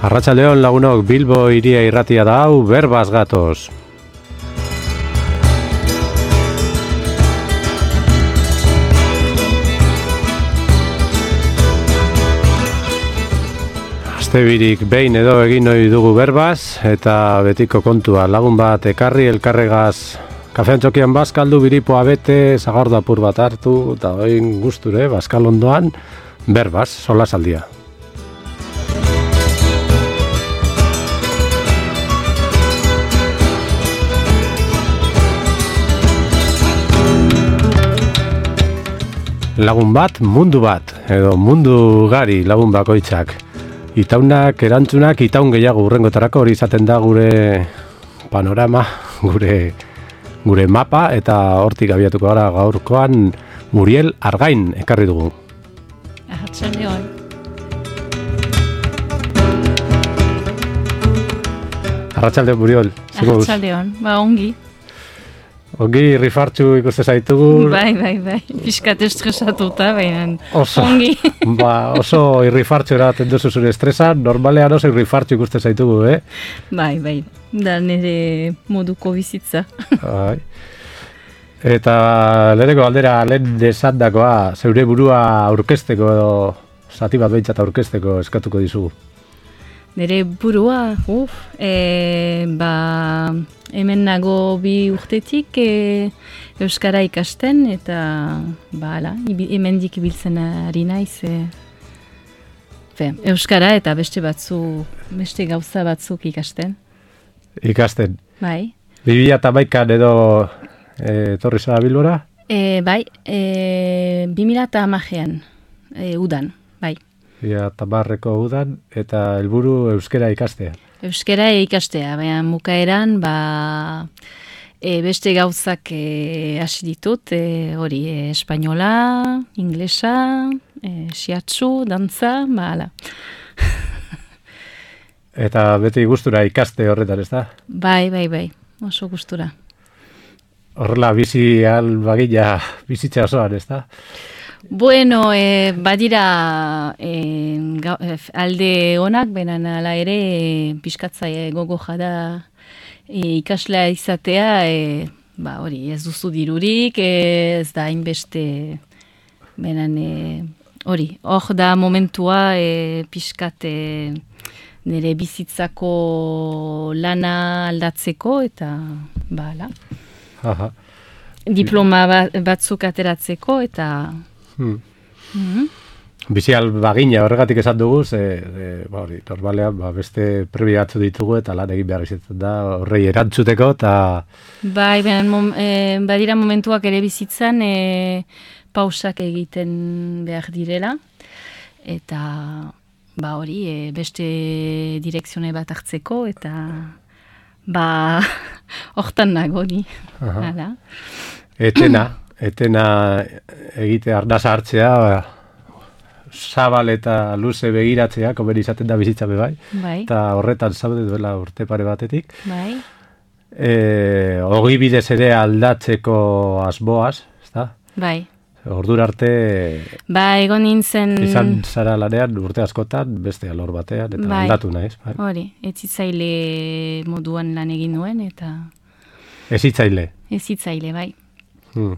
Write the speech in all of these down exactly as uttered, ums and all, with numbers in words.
Arratsaldeon lagunok, Bilbo hiria irratia da hau, berbaz gatoz. Astebirik behin edo egin ohi dugu berbaz, eta betiko kontua lagun bat ekarri elkarregaz kafean txokian bazkaldu, biripoa bete, zagorda apur bat hartu, eta oin gusture, bazkal ondoan, berbaz, solasaldia. Lagun bat, mundu bat, edo mundu gari lagun bakoitzak. Itaunak, erantzunak, itaun gehiago urrengotarako hori izaten da gure panorama, gure, gure mapa, eta hortik abiatuko gara gaurkoan Muriel Argain ekarri dugu. Arratsaldeon. Arratsaldeon, Muriel. Arratsaldeon, ba ongi. Ongi rifartxu ikuste zaitugu. Bai, bai, bai. Piskat estresatuta, baina oso, ongi. Ba, oso irrifartxu eraten duzu zure estresa, normalean oso irrifartxu ikuste zaitugu, eh? Bai, bai. Da nire moduko bizitza. Bai. Eta leheneko aldera lehen desandakoa, zeure burua aurkezteko edo zati bat behintzat aurkezteko eskatuko dizugu. Nire burua, uf, e, ba, hemen nago bi urtetik e, Euskara ikasten, eta ba, ala, hemendik ibiltzen ari naiz. E, fe, Euskara eta beste batzu, beste gauza batzuk ikasten. Ikasten. Bai. bi mila hamaikan edo e, etorri zara Bilbora? E, bai, e, bi mila hamarean, e, udan, bai. bi mila hamareko udan, eta helburu euskara ikastea. Euskara ikastea, baina mukaeran, ba, e, beste gauzak e, hasi ditut, e, hori, e, espainola, inglesa, e, shiatsu, dantza, ba, ala. Eta beti gustura ikaste horretan, ez da? Bai, bai, bai, oso gustura. Horrela bizi al bagila bizitza osoan, ez da? Bueno, e, badira e, ga, e, alde onak, benan ala ere e, pixkatza e, gogo jada e, ikaslea izatea, e, ba hori, ez duzu dirurik, e, ez da hainbeste, benan e, hori, hor da momentua e, pixkat e, nire bizitzako lana aldatzeko, eta ba, ala. Aha. Diploma batzuk ateratzeko, eta Hmm. Mm-hmm. Bizi albagina horregatik esan dugu, ze, ze, ba, hori, normalean ba, beste prebi batzu ditugu eta lan egin behar izaten da horrei erantzuteko, eta... Bai, ben, mom, e, badira momentuak ere bizitzan e, pausak egiten behar direla, eta ba hori, e, beste direkzione bat hartzeko, eta ba hortan nago ni. Hala. Etena. Etena egite arnasa hartzea, ba, zabal eta luze begiratzea, komen izaten da bizitza be bai. Bai. Eta horretan zaude duela urte pare batetik. Bai. E, Ogi bidez ere aldatzeko asmoaz, ezta? Bai. Ordura arte... Ba, egon nintzen... Izan zara lanean urte askotan, beste alor batean, eta bai. Aldatu naiz. Bai. Hori, etzitzaile moduan lan egin nuen, eta... Ezitzaile. Ezitzaile, bai. Hmm.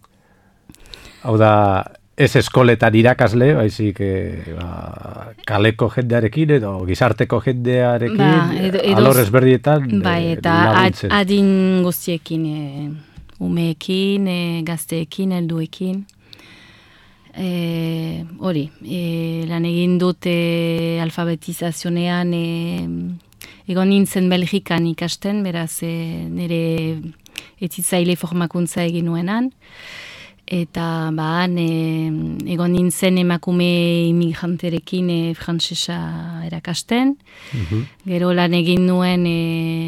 Hau da, ez eskoletan irakasle, baizik e, ba, kaleko jendearekin edo gizarteko jendearekin, ba, edo, edo, alor ezberdietan bai, eta laguntzen. Adin guztiekin, e, umeekin, e, gazteekin, helduekin. E, hori, e, lan egin dute alfabetizazionean, e, egon nintzen Belgikan ikasten, beraz e, nire etzitzaile formakuntza egin nuenan. Eta ba, ne, egon nintzen emakume imigranterekin e, frantsesa erakasten. Mm-hmm. Gero lan egin nuen e,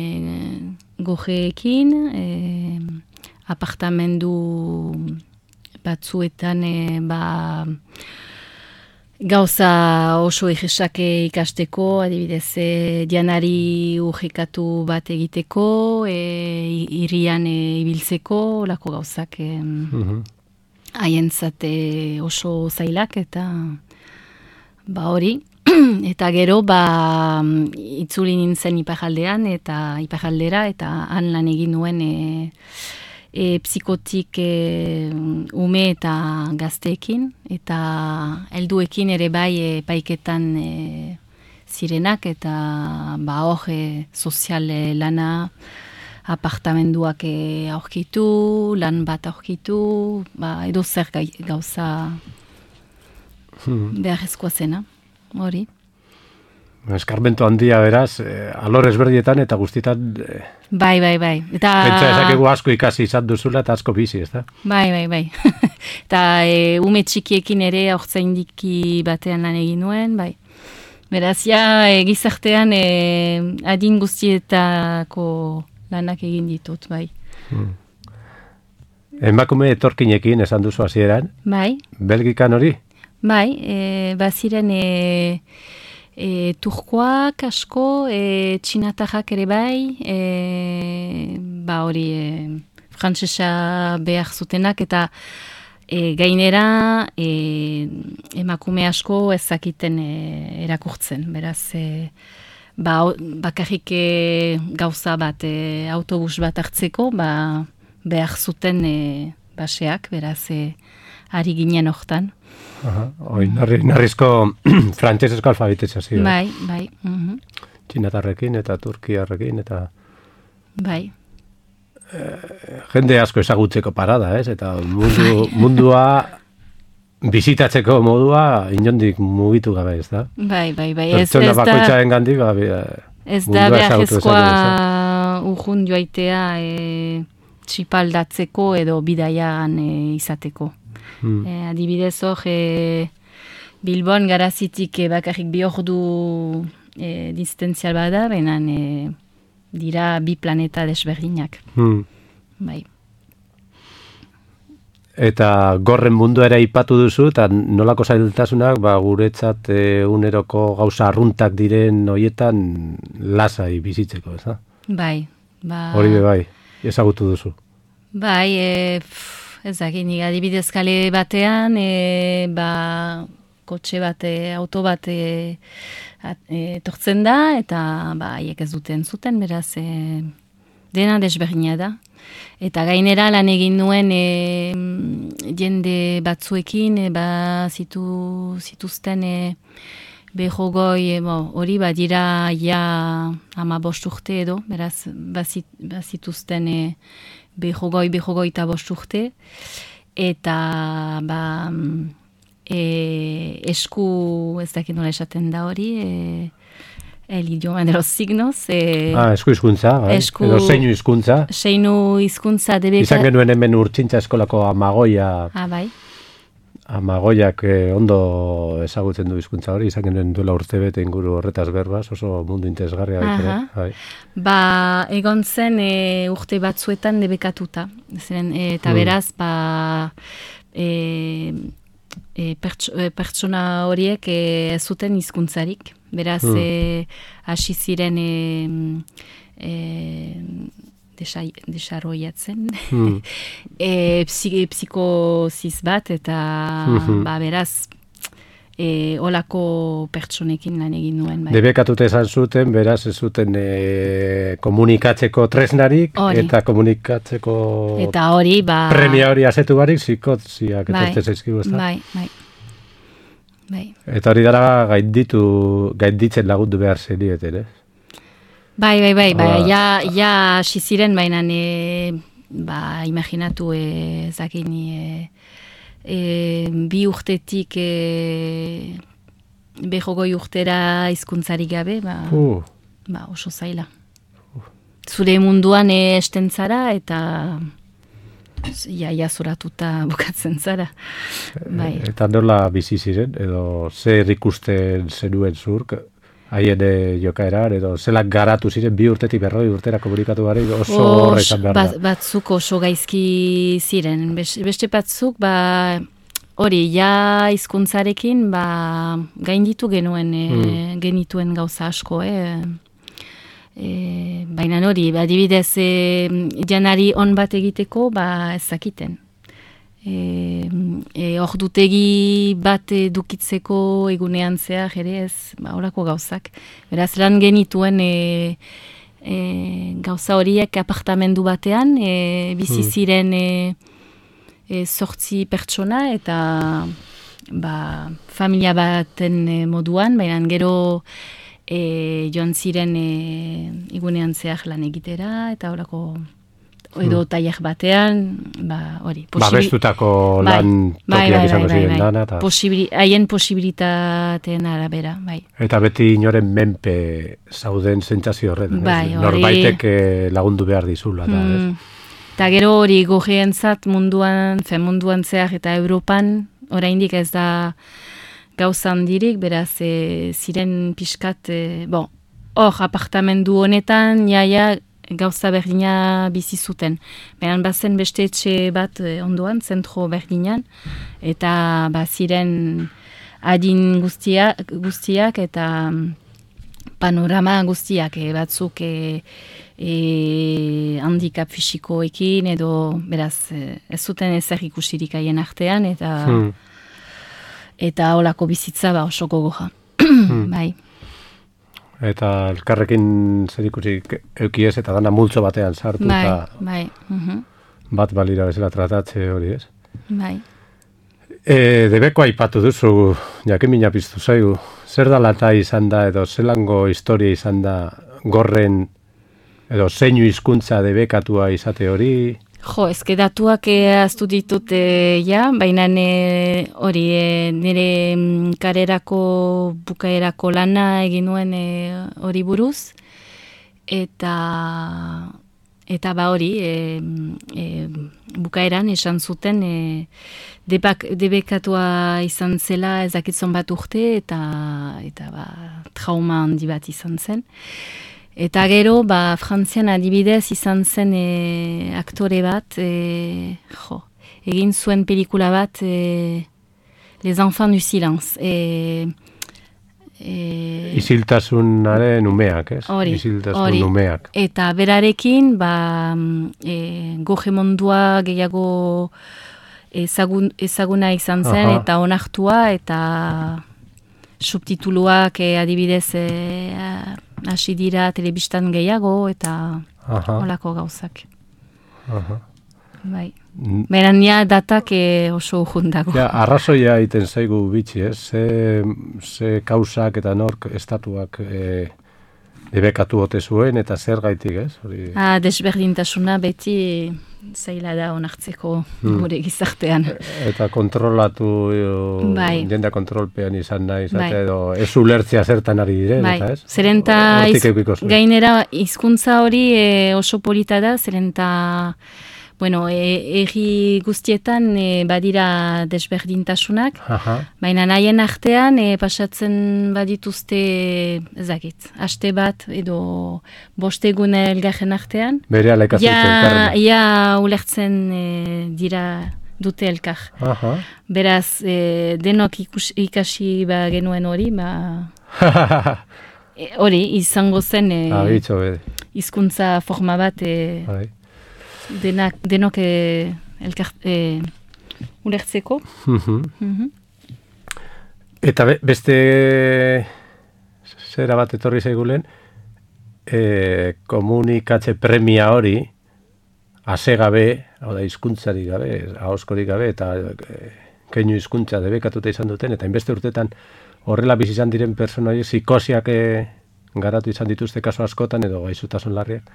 gojeekin, e, apartamendu batzuetan e, ba, gauza oso egesak ikasteko, adibidez, e, dianari urrekatu bat egiteko, e, irian e, ibiltzeko, lako gauzak... E, mm-hmm. Haientzat oso zailak, eta ba hori, eta gero, ba, itzuli nintzen iparaldean, eta iparaldera, eta han lan egin nuen e, e, psikotik e, ume eta gazteekin, eta helduekin ere bai e, paiketan e, zirenak, eta ba, hor e, sozial e, lana, apartamenduak e, aurkitu, lan bat aurkitu, ba, edo zer gauza hmm. beharrezkoa zena. Hori. Eskarmento handia beraz, eh, alor ezberdietan eta guztietan... Eh, bai, bai, bai. Eta... Pentsa ezakegu asko ikasi izan duzula eta asko bizi, ez da? Bai, bai, bai. Eta e, ume txikiekin ere aurtzaindiki batean lan egin nuen, bai. Beraz, ja, e, gizartean e, adin guztietako lanak egin ditut, bai. Hmm. Emakume etorkinekin esan duzu hasieran? Bai. Belgikan hori? Bai, e, baziren e, e, turkoak asko, e, txinatarrak ere bai, e, ba hori e, frantsesa behar zutenak, eta e, gainera e, emakume asko ezakiten e, erakurtzen, beraz, e, ba, bakarrik e, gauza bat, e, autobus bat hartzeko, ba, behar zuten e, baseak, beraz, e, ari ginen hortan. Aha, oi, narri, narrizko frantsesesko alfabetizazio. Bai, bai. Uh-huh. Txinatarrekin eta turkiarrekin eta... Bai. Eh, jende asko ezagutzeko parada, ez? Eta mundu, mundua bizitatzeko modua inondik mugitu gabe, ez da? Bai, bai, bai. Pertsona bakoitzaren gandik, ba, ez da behar urjun joaitea e, txipaldatzeko edo bidaian e, izateko. Hmm. E, adibidez hor, e, Bilbon garazitik e, bakarrik bi ordu e, distentzial bada, benan e, dira bi planeta desberdinak. Hmm. Bai. Eta gorren mundu ere ipatu duzu, eta nolako zailtasunak ba, guretzat e, uneroko gauza arruntak diren hoietan lasai bizitzeko, ez da? Bai. Ba... Hori bai, ezagutu duzu. Bai, e, pff, ez dakit, adibidez kale batean, e, ba, kotxe bat, e, auto bat e, at, e, tortzen da, eta ba, haiek ez duten zuten, beraz, e, dena desberdina da. Eta gainera lan egin nuen e, jende batzuekin, e, ba, zitu, zituzten e, behogoi, e, bo, hori badira ja ama bost urte edo, beraz, bazit, bazituzten e, behogoi, behogoi eta bost urte, eta ba, e, esku, ez dakit nola esaten da hori, e, el idioma de los signos. E, ah, esku hizkuntza, bai. Esku, edo zeinu hizkuntza. Zeinu hizkuntza debeka. Izan genuen hemen Urtsintza eskolako Amagoia. Ah, bai. Amagoiak eh, ondo ezagutzen du hizkuntza hori, izan genuen duela urte bete inguru horretaz berbaz, oso mundu interesgarria baitere. Bai. Ba, egon zen e, urte batzuetan debekatuta. Zeren, e, eta mm. beraz, ba, e, e, pertso, e, pertsona horiek e, zuten hizkuntzarik. Beraz, mm. e, hasi ziren e, e, desarroiatzen hmm. e, psikoziz bat, eta mm-hmm. ba, beraz e, olako pertsonekin lan egin nuen. Bai. Debekatute esan zuten, beraz ez zuten e, komunikatzeko tresnarik, ori. Eta komunikatzeko eta hori, ba... premia hori asetu barik, zikotziak bai. Etortez ezkibu, ez da? Bai, bai. Bai. Eta hori dara gainditu, gainditzen lagundu behar zenieten, eh? Bai, bai, bai, bai, ja, ja hasi ziren, baina e, ba, imaginatu e, zakini e, e, bi urtetik e, behogoi urtera hizkuntzarik gabe, ba, uh. ba, oso zaila. Uh. Zure munduan e, esten zara eta ja, ja zuratuta bukatzen zara. Bai. Eta nola bizi ziren, edo zer ikusten zenuen zurk? Haien jokaeran, edo zelak garatu ziren bi urtetik berroi urtera komunikatu gari oso horretan behar da. Bat, batzuk oso gaizki ziren. Beste batzuk, ba, hori, ja hizkuntzarekin ba, gainditu genuen, hmm. e, genituen gauza asko, eh? E, baina hori, adibidez, e, janari on bat egiteko, ba, ez zakiten. e, e, ordutegi bat edukitzeko egunean zehar ere ez, ba, horako gauzak. Beraz, lan genituen e, e, gauza horiek apartamendu batean, e, bizi ziren e, e, zortzi pertsona eta ba, familia baten e, moduan, baina gero e, joan ziren e, egunean zehar lan egitera eta horako edo tailer batean, ba, hori. Babestutako lan tokiak izango ziren dana. Haien posibilitateen arabera, bai. Eta beti inoren menpe zauden sentsazio horretan. Bai, hori. Norbaitek lagundu behar dizula. Eta gero hori gogeentzat munduan, zen munduan zehar eta Europan, oraindik ez da gauza handirik, beraz, e, ziren pixkat, e, bon, hor, apartamendu honetan, jaia, gauza berdina bizi zuten. Beran bazen beste etxe bat ondoan, zentro berdinan, eta baziren adin guztiak, guztiak eta panorama guztiak, e, batzuk e, e, handikap fisikoekin, edo beraz ez zuten ezer ikusirik haien artean, eta hmm. eta holako bizitza ba oso gogoja. Hmm. Bai. Eta elkarrekin zer ikusik eukiez eta dana multzo batean sartu bai, eta bai. Uh-huh. bat balira bezala tratatze hori ez. Bai. E, debeko aipatu duzu, jakimina piztu zaigu, zer da lata izan da edo zelango historia izan da gorren edo zeinu hizkuntza debekatua izate hori? Jo, ezke datuak aztu ditut e, ja, baina hori e, nire karerako bukaerako lana egin nuen hori e, buruz, eta eta ba hori e, e, bukaeran esan zuten e, debak, debekatua izan zela ezakitzon bat urte, eta, eta ba, trauma handi bat izan zen. Eta gero, ba, Frantzian adibidez izan zen e, aktore bat, e, jo, egin zuen pelikula bat, e, Les Enfants du Silence. E, e, Isiltasunaren umeak, ez? Hori, hori. Umeak. Eta berarekin, ba, e, gogemondua gehiago ezagun, ezaguna izan zen, aha, eta onartua, eta subtituluak e, adibidez e, hasi dira telebistan gehiago, eta holako gauzak. Aha. Bai. Beran ja datak e, oso jundago. Ja, arrazoia iten zaigu bitxi, ez? Ze, ze kausak eta nork estatuak e, debekatu ote zuen, eta zer gaitik, ez? Hori... Ah, desberdintasuna beti zaila da onartzeko hmm. gure gizartean. Eta kontrolatu, bai, jendea kontrolpean izan nahi, bai, edo ez ulertzea zertan ari diren, bai, eta ez? Zerenta iz, gainera hizkuntza hori e, oso polita da, zerenta bueno, e, egi guztietan e, badira desberdintasunak, aha, baina nahien artean e, pasatzen badituzte ezakit, aste bat edo bost egun elgarren artean. Bere ala ikatzen ja, ja ulertzen e, dira dute elkar. Aha. Beraz, e, denok ikus, ikasi ba genuen hori, ba... hori, e, izango zen e, hizkuntza forma bat... E, Denak, denok e, elkar, e, ulertzeko. Mm-hmm. Eta be, beste zera bat etorri zaigulen, e, komunikatze premia hori, ase gabe, hau da hizkuntzari gabe, ahoskorik gabe, eta e, keinu hizkuntza debekatuta izan duten, eta inbeste urtetan horrela bizi izan diren pertsona horiek psikosiak e, garatu izan dituzte kaso askotan, edo gaixotasun larriak.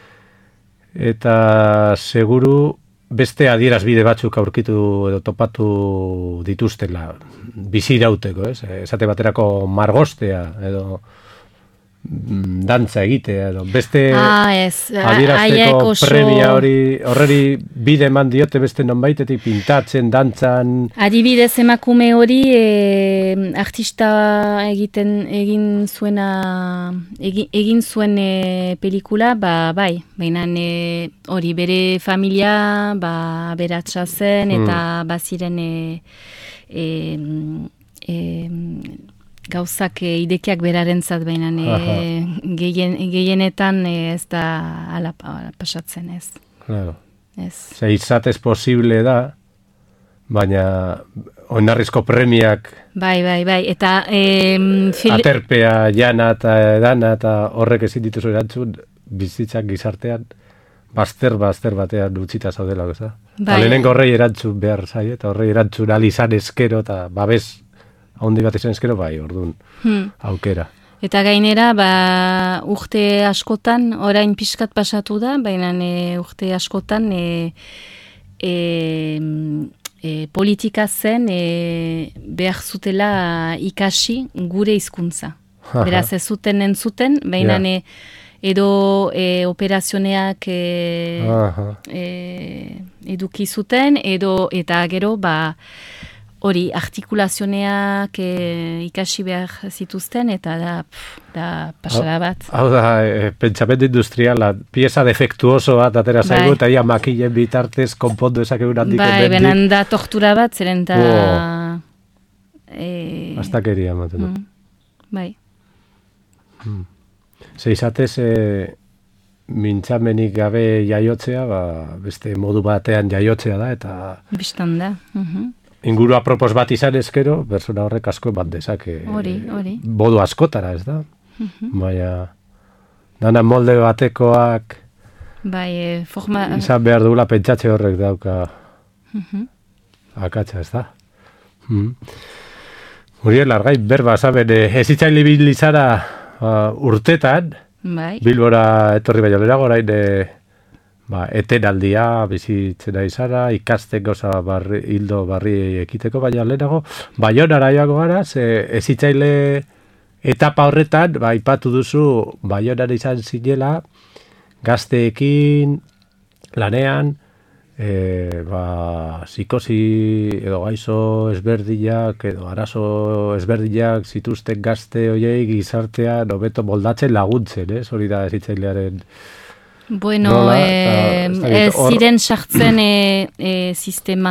Eta seguru beste adierazbide batzuk aurkitu edo topatu dituztela bizirauteko, ez? Esate baterako margostea edo dantza egitea edo beste ah, ez. adierazteko oso... premia hori horreri bide eman diote beste nonbaitetik pintatzen, dantzan. Adibidez emakume hori e, artista egiten egin zuena egin, egin zuen e, pelikula, ba bai, baina e, hori bere familia ba beratsa zen eta mm. baziren e, e, e, gauzak e, idekiak berarentzat, baina e, gehien, gehienetan e, ez da ala, ala pasatzen ez. Claro. Ez. Ze izatez posible da baina oinarrizko premiak bai, bai, bai, eta eh, fil... aterpea, jana eta edana eta horrek ezin dituzu erantzun bizitzak gizartean bazter, bazter batean utzita zaudela, ez da? Bai. Lehenengo horrei erantzun behar zai, eta horrei erantzun alizan eskero eta babes haundi bat izan eskero, bai, orduan, hmm. aukera. Eta gainera, ba, urte askotan, orain pixkat pasatu da, baina e, urte askotan e, e, e, politika zen e, behar zutela ikasi gure hizkuntza. Beraz, ez zuten entzuten, baina yeah. e, edo e, operazioneak e, e, eduki zuten, edo eta gero, ba, hori, artikulazioneak e, ikasi behar zituzten, eta da, pff, da pasara bat. Hau da, e, pentsamendu industriala, pieza defektuoso bat atera zaigu, bai. Eta ia makilen bitartez konpondu ezakegun handik. Bai, benan da tortura bat, zeren eta... Oh. E... Astakeria, maten. Mm, bai. Hmm. Zeizatez, e, mintzamenik gabe jaiotzea, ba, beste modu batean jaiotzea da, eta... Bistan da. Uh-huh. Inguru apropos bat izan ezkero, persona horrek asko bat dezake. Hori, hori. Bodu askotara, ez da? Uh-huh. Baina, dana molde batekoak... Bai, e, forma... Izan behar dugula pentsatze horrek dauka... Uh-huh. Akatsa, ez da? Hmm. Muriel, argai, berba, zaben, ezitzaile bilizara uh, urtetan, bai. Bilbora etorri baino lehenago, orain e, ba, etenaldia bizitzen ari zara, ikasten goza barri, hildo barri ekiteko baino lehenago, Baionara joango gara, ze ezitzaile etapa horretan, ba, ipatu duzu, Baionara izan zinela, gazteekin, lanean, E, ba, psikosi edo gaizo ezberdinak edo arazo ezberdinak zituzten gazte hoiei gizartea hobeto moldatzen laguntzen, ez? Hori da ezitzailearen bueno, nola, e, eta, ez or... ziren sartzen e, e, sistema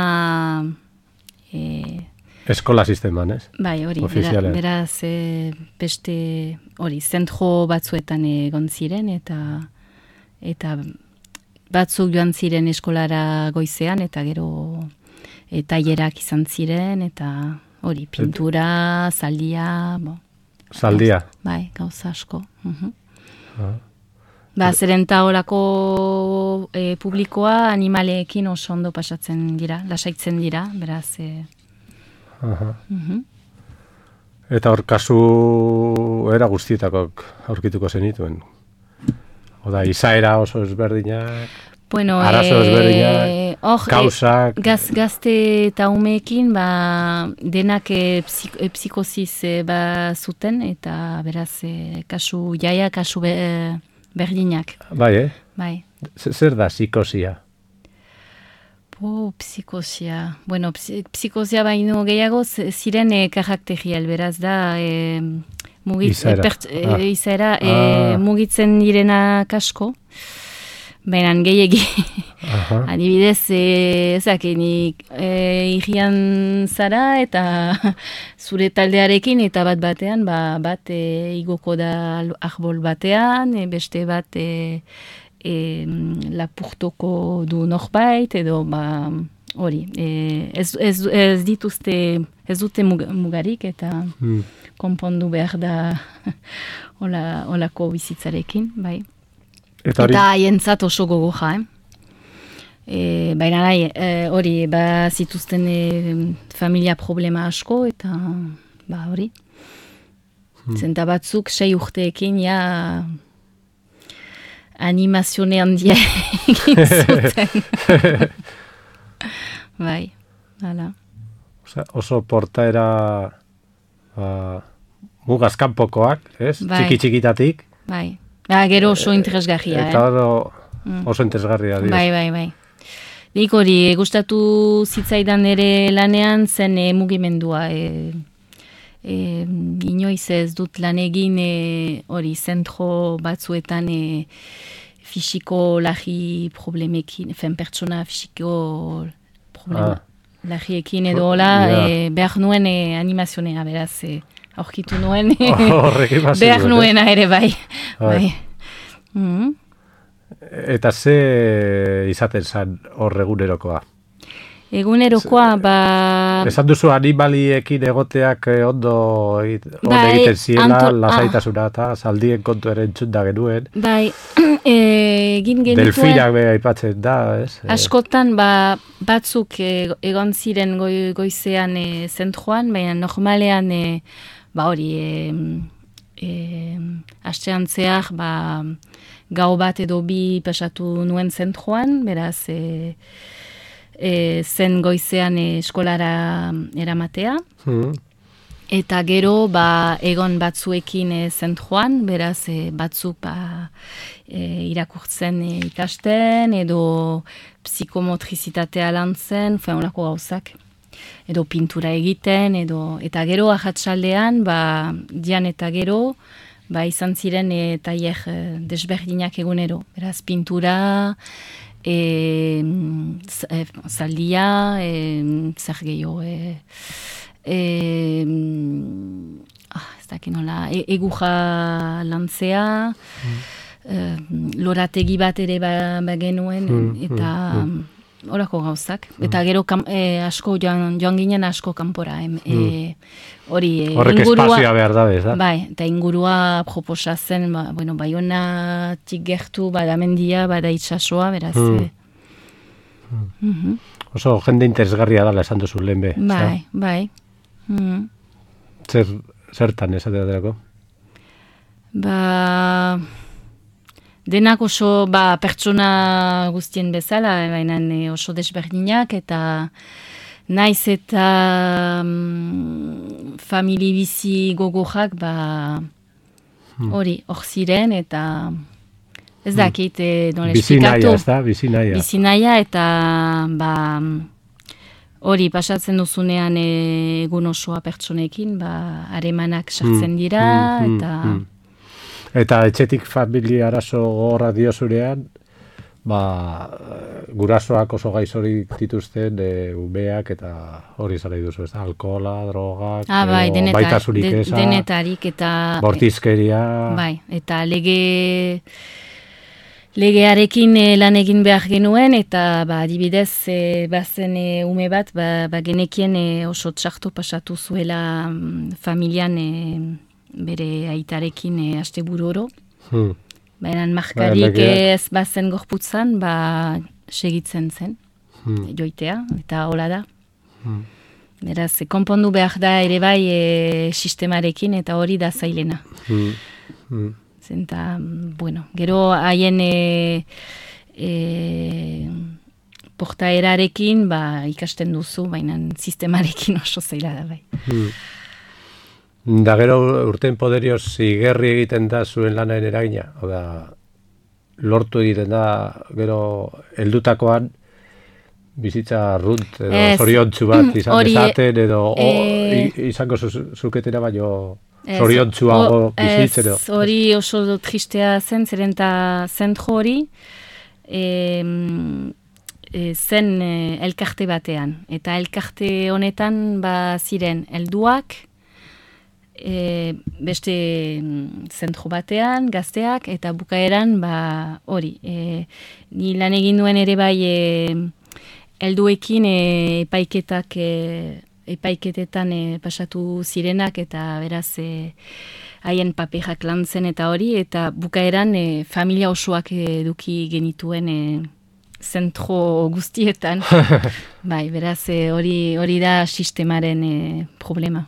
e... eskola sisteman, ez? Bai, hori, bera, beraz e, beste hori, zentro batzuetan egon ziren eta eta batzuk joan ziren eskolara goizean, eta gero e, tailerak izan ziren, eta hori, pintura, zaldia, bo. Zaldia? Gauz, bai, gauza asko. Uh-huh. Ah. Ba, zeren ta horako e, publikoa animaleekin oso ondo pasatzen dira, lasaitzen dira, beraz. E, uh-huh. Eta hor kasu era guztietakok aurkituko zenituen. Oda, izaera oso ezberdinak, bueno, arazo ezberdinak, e, oh, kausak... E, gaz, gazte eta umeekin, ba, denak e, psik, e, psikoziz e, ba, zuten, eta beraz, e, kasu jaia, kasu be, berdinak. Bai, eh? Bai. Zer da psikozia? Po, psikozia... Bueno, psikozia baino gehiago, ziren e, karakterial, beraz da... E, Mugit, izaera, pert, ah. e, izaera e, ah. mugitzen direnak asko, baina gehiegi, adibidez, e, ezakenik, e, irrian zara eta zure taldearekin eta bat batean, ba, bat e, igoko da arbol batean, e, beste bat e, e, lapurtoko du norbait, edo ba, hori, e, ez, ez, ez dituzte, ez dute mugarik eta... Hmm. Konpondu behar da hola, holako bizitzarekin, bai. Eta haientzat oso gogoja, eh? E, baina nahi, hori, e, ba, zituzten e, familia problema asko, eta ba, hori. Hmm. Zenta batzuk, sei urteekin, ja, animazione handia egin zuten. Bai, hala. Oso portaera... Uh, mugazkanpokoak, ez? Bai. Txiki-txikitatik. Bai. Ba, gero oso interesgarria, eh? Eta mm. oso interesgarria. Dios. Bai, bai, bai. Nik hori, gustatu zitzaidan ere lanean zen e, mugimendua. E, e, inoiz ez dut lan egin e, hori zentro batzuetan e, fisiko lagi problemekin, fen pertsona fisiko problema. Ah. Lagiekin edo hola, yeah. e, behar nuen e, animazionea, beraz, e, aurkitu nuen, e, oh, behar nuena ere, bai. bai. Mm-hmm. Eta ze izaten zan hor egunerokoa? Egunerokoa, ba... Esan duzu animaliekin egoteak eh, ondo, it, ondo bai, egiten ziela, anto- lasaitasuna eta zaldien kontu ere entzunda genuen. Bai, egin genituen... Delfinak be aipatzen da, ez? Askotan, ba, batzuk e, egon ziren goi, goizean e, zentroan, baina normalean, e, ba hori, e, e, astean zehar, ba, gau bat edo bi pasatu nuen zentroan, beraz, e, e, zen goizean e, eskolara eramatea. Hmm. Eta gero, ba, egon batzuekin e, zentroan, beraz, e, batzuk ba, e, irakurtzen e, ikasten, edo psikomotrizitatea lantzen, fuen olako gauzak. Edo pintura egiten, edo eta gero ahatsaldean, ba, dian eta gero, ba, izan ziren e, tailer e, desberdinak egunero. Beraz, pintura, e, z- e, zaldia, e, zer gehiago, e, E, ah, ez dakit nola, e, eguja lantzea, mm. e, lorategi bat ere ba, ba genuen, Mm, eta mm, horako gauzak. Eta gero kam, e, asko joan, joan ginen asko kanpora. Em, e, hori, e, Horrek ingurua, espazioa behar da, bez, da? bai, eta ingurua proposa zen, ba, bueno, Baionatik gertu, bada mendia, bada itsasoa, beraz. Mm. E, mhm. Oso jende interesgarria dala esan duzu lehen be. Bai, bai. Mm. Zer, zertan esateaterako? Ba, denak oso ba, pertsona guztien bezala, baina e, oso desberdinak, eta naiz eta mm, famili bizi gogorrak, ba, hori, hor ziren, eta ez dakit, e, nola Bizi esplikatu. nahia, ez da? Bizi nahia. Bizi nahia, eta ba, hori, pasatzen duzunean e, egun osoa pertsonekin, ba, haremanak sartzen dira, Mm, mm, eta... mm. Eta etxetik familia arazo gogorrak diozurean, ba, gurasoak oso gaizorik dituzten e, umeak eta hori zara duzu, ez da? Alkohola, drogak, Ah, bai, edo deneta, baitasunik de, eza, denetarik eta... bortizkeria... Bai, eta lege... Legearekin e, lan egin behar genuen, eta ba, adibidez, e, bazen e, ume bat, ba, ba genekien e, oso txarto pasatu zuela mm, familian e, bere aitarekin e, asteburu oro. Hmm. Baina markarik legeak. ez bazen gorputzan, ba, segitzen zen, Hmm. joitea, eta hola da. Hmm. Beraz, e, konpondu behar da ere bai e, sistemarekin, eta hori da zailena. Hmm. Hmm. Zenta, bueno, gero haien e, e, portaerarekin ba, ikasten duzu, baina sistemarekin oso zaila da bai. Hmm. Da gero urten poderioz zigerri egiten da zuen lanaren eragina, oda, lortu egiten da gero heldutakoan bizitza runt edo Ez. zoriontsu bat izan Hori, dezaten edo o, e- i- izango zu- zuketena baino Ez, zoriontsuago o- bizitzen edo. Ez, hori oso tristea zen, zeren eta zentro hori e, e, zen e, elkarte batean. Eta elkarte honetan ba ziren helduak, e, beste mm, zentro batean, gazteak, eta bukaeran ba hori. E, ni lan egin duen ere bai e, helduekin e, epaiketak e, epaiketetan e, pasatu zirenak, eta beraz e, haien paperak lantzen eta hori, eta bukaeran e, familia osoak eduki genituen e, zentro guztietan. Bai, beraz e, hori hori da sistemaren e, problema.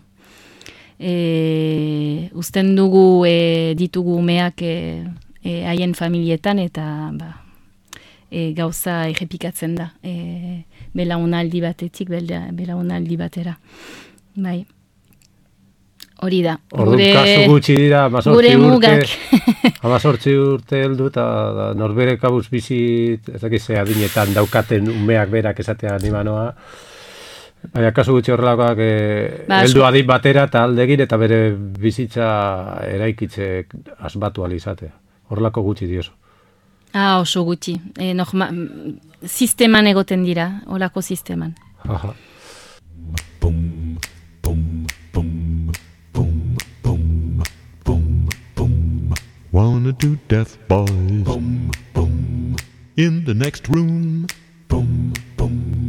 E, uzten dugu e, ditugu umeak e, e, haien familietan, eta ba, e, gauza errepikatzen da. E, belaunaldi batetik bela, belaunaldi batera. Bai. Hori da. Orduan kasu gutxi dira, amazortzi gure urte, mugak. amazortzi urte heldu eta da, norbere kabuz bizi, ez dakiz ze adinetan daukaten umeak berak esatea animanoa. Baina kasu gutxi horrelakoak eh, Ba, heldu asko- adin batera eta aldegin eta bere bizitza eraikitzek asbatu alizatea. Horrelako gutxi diozu. Ah, oso gutxi. E, norma, sisteman egoten dira, olako sisteman. Aha. Boom, boom, boom, boom, boom, boom, boom. Wanna do death, boys? Boom, boom. In the next room. Boom, boom.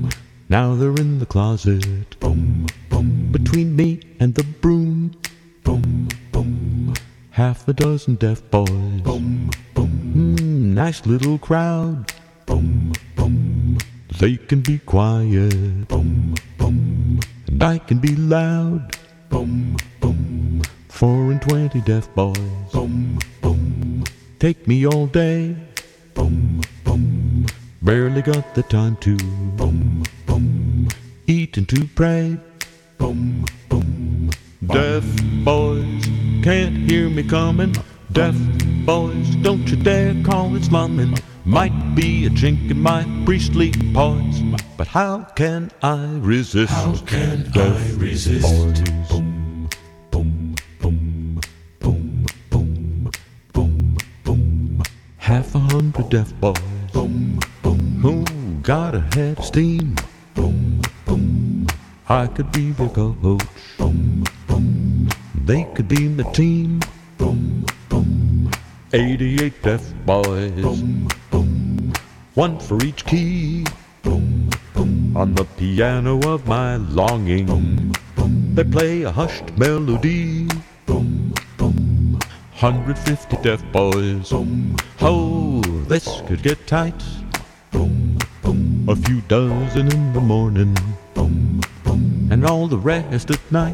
Now they're in the closet. Boom, boom. Between me and the broom. Boom, boom. Half a dozen deaf boys. Boom, boom. Mm, nice little crowd. Boom, boom. They can be quiet. Boom, boom. And I can be loud. Boom, boom. Four and twenty deaf boys. Boom, boom. Take me all day. Boom, boom. Barely got the time to. Boom, boom. Eat and to pray. Boom, boom. Deaf boys can't hear me coming. Deaf boys, don't you dare call it slumming. Might be a chink in my priestly poise, but how can I resist? How can deaf I resist? Boys. Boom, boom, boom, boom, boom, boom, boom. Half a hundred deaf boys. Boom, boom, Who got a head of steam? boom, boom, I could be their coach. boom, boom, They could be my team. boom, boom, Eighty-eight deaf boys. boom, boom, One for each key. boom, boom, On the piano of my longing, they play a hushed melody. boom, boom, Hundred fifty deaf boys. boom, Oh, this could get tight. boom, boom, A few dozen in the morning, boom, boom, and all the rest at night.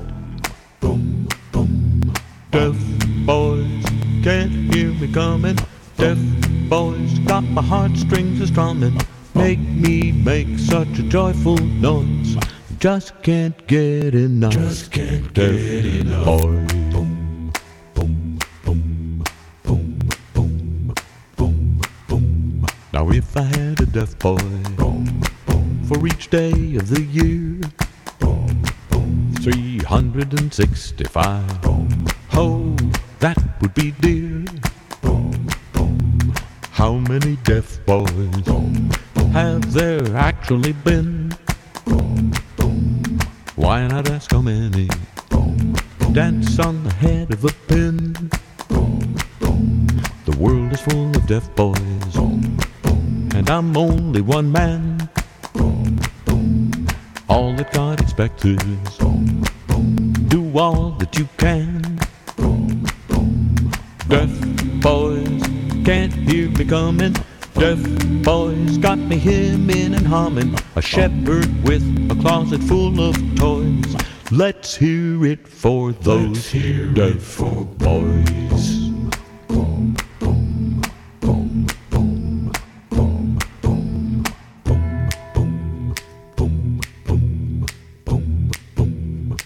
boom, boom, Deaf boys can't hear me coming. Deaf boys got my heartstrings a strumming. Make me make such a joyful noise. Just can't get enough. just can't Deaf get enough. boys. Boom, boom, boom, boom, boom, boom, boom, Now if I had a deaf boy boom, boom, for each day of the year, boom, boom, three hundred sixty-five, boom, oh, that would be dear. boom, boom, How many deaf boys boom, have there actually been? boom, boom, Why not ask how many boom, dance on the head of a pin? boom, boom, The world is full of deaf boys, boom, boom, and I'm only one man. boom, boom, All that God expects is boom, boom, do all that you can. boom, boom, Deaf boys can't hear me coming. Deaf boys got me hymning and humming. A shepherd with a closet full of toys. Let's hear it for those Let's hear deaf it for boys. boom, boom, boom, boom, boom, boom, boom, boom, boom, boom, boom, boom,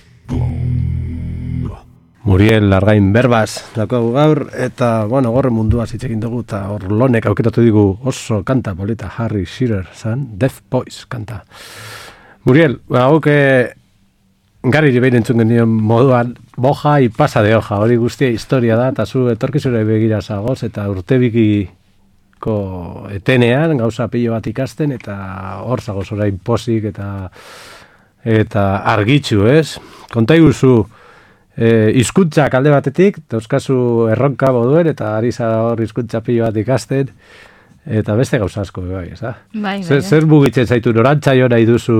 boom. Muriel Largain berbaz daukagu gaur, eta, bueno, gorre mundua zitzekin dugu, eta hor lonek aukeratu digu oso kanta polita, Harry Shearer zan, Deaf Boys kanta. Muriel, hauke gariri behin entzun genien moduan, boja y pasa de hoja, hori guztia historia da, eta zu etorkizure begira zagoz, eta urtebikiko etenean, gauza pilo bat ikasten, eta hor zagoz orain pozik, eta eta argitxu, ez? Konta iguzu, E, hizkuntzak alde batetik, dauzkazu erronka moduen, eta ari zara hor hizkuntza pilo bat ikasten, eta beste gauza asko, bai, ez da? Bai, bai, Zer, bai. zer mugitzen zaitu, norantzaio nahi duzu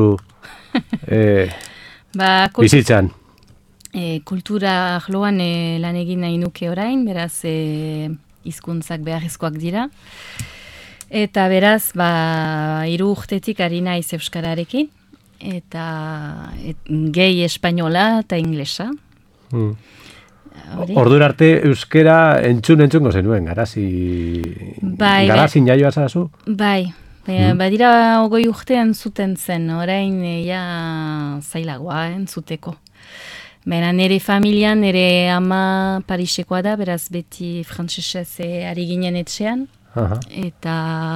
e, Ba, kul- bizitzan? e, kultura arloan e, lan egin nahi nuke orain, beraz e, hizkuntzak beharrezkoak dira. Eta beraz, ba, hiru urtetik ari naiz euskararekin, eta et, gehi espainola eta inglesa. Hmm. Hori. Ordura arte euskera entzun entzungo zenuen, garazi... Bai, garazin jaioa zarazu? Bai, mm. badira ogoi urtean zuten zen, orain e, ja zailagoa entzuteko. Baina nire familian, nire ama Parisekoa da, beraz beti frantsesez e, ari ginen etxean, Aha. eta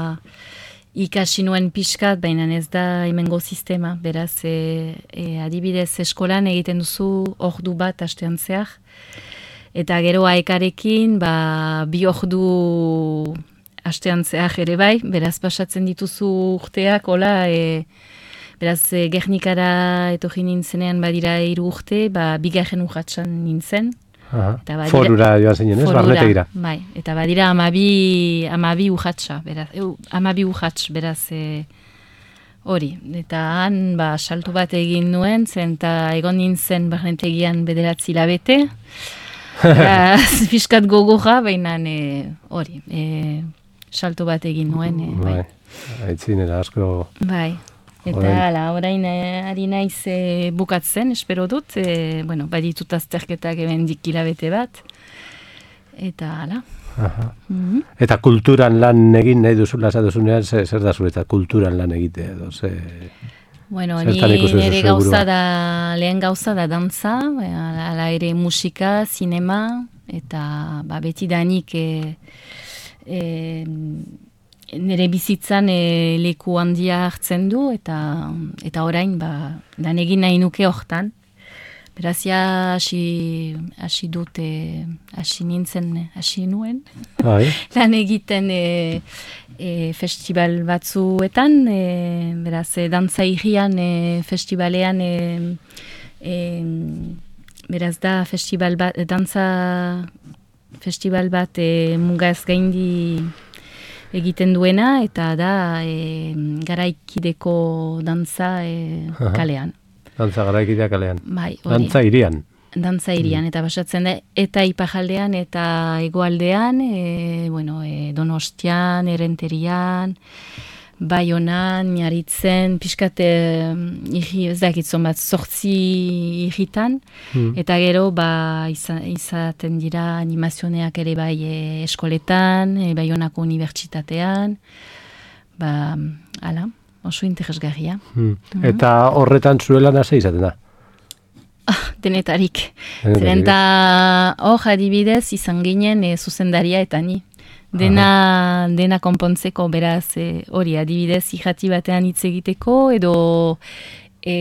ikasi nuen pixkat, baina ez da hemengo sistema, beraz e, e, adibidez eskolan egiten duzu ordu bat astean zehar, eta gero aekarekin ba, bi ordu astean zehar ere bai, beraz pasatzen dituzu urteak, hola, e, beraz e, Gernikara etorri nintzenean badira hiru urte, ba, bigarren urratsan nintzen. Aha. Eta badira- Forura joan zinen, ez? Forura, Barnetegira. bai, eta badira amabi, amabi urratsa, beraz, eu, amabi urrats, beraz, e, hori, eta han, ba, salto bat egin nuen, zen, eta egon nintzen barrentegian bederatzi labete, fiskat gogorra, baina hori, e, salto bat egin nuen. E, bai, aitzinera asko. Bai, eta ala, orain e, ari naiz e, bukatzen, espero dut, e, bueno, baditut azterketak ebendik hilabete bat, eta ala. Mm-hmm. Eta kulturan lan egin nahi duzula duzunean, zer, zer da zuretzat kulturan lan egitea edo ze... Bueno, ni nire gauza da, lehen gauza da dantza, ala ere musika, sinema, eta ba, beti danik e, e, nire bizitzan e, leku handia hartzen du, eta, eta orain ba, lan egin nahi nuke hortan. Beraz, ja, hasi, hasi dute, hasi nintzen, hasi nuen. Lan egiten e, e, festival batzuetan, e, beraz, e, dantza irrian e, festivalean, e, e, beraz da, festival bat, dantza festival bat e, mugaz gaindi egiten duena, eta da, e, garaikideko dantza e, kalean. Dantza garaikideak kalean. Bai, dantza irian. Dantza irian, eta basatzen da, eta ipajaldean, eta hegoaldean, e, bueno, e, Donostian, Erenterian, Baionan, Miaritzen, pixkat, irri, ez dakitzon bat, sortzi irritan, hmm. eta gero, ba, izaten dira animazioneak ere bai e, eskoletan, e, Baionako unibertsitatean, ba, ala. Oso interesgarria. Hmm. Mm. Eta horretan zuela nase izaten da? Ah, denetarik. Zeren eta hor adibidez izan ginen e, zuzendaria eta ni. Dena, dena konpontzeko beraz hori e, adibidez irrati batean hitz egiteko edo e,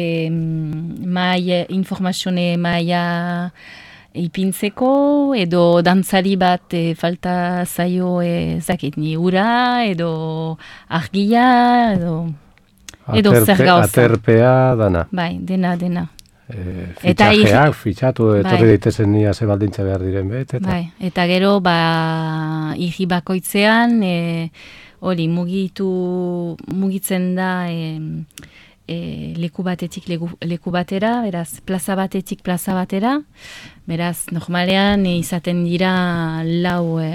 mai, informazione maia ipintzeko edo dantzari bat e, falta zaio e, zakit ni ura edo argia edo edo zer gauza. Aterpea dana. Bai, dena, dena. E, fitxajeak, fitxatu, etorri bai. Daitezen nia ze baldintza behar diren bet. Eta. Bai, eta gero, ba, irri bakoitzean, e, hori, mugitu, mugitzen da e, e, leku batetik leku, leku batera, beraz, plaza batetik plaza batera, beraz, normalean e, izaten dira lau... E,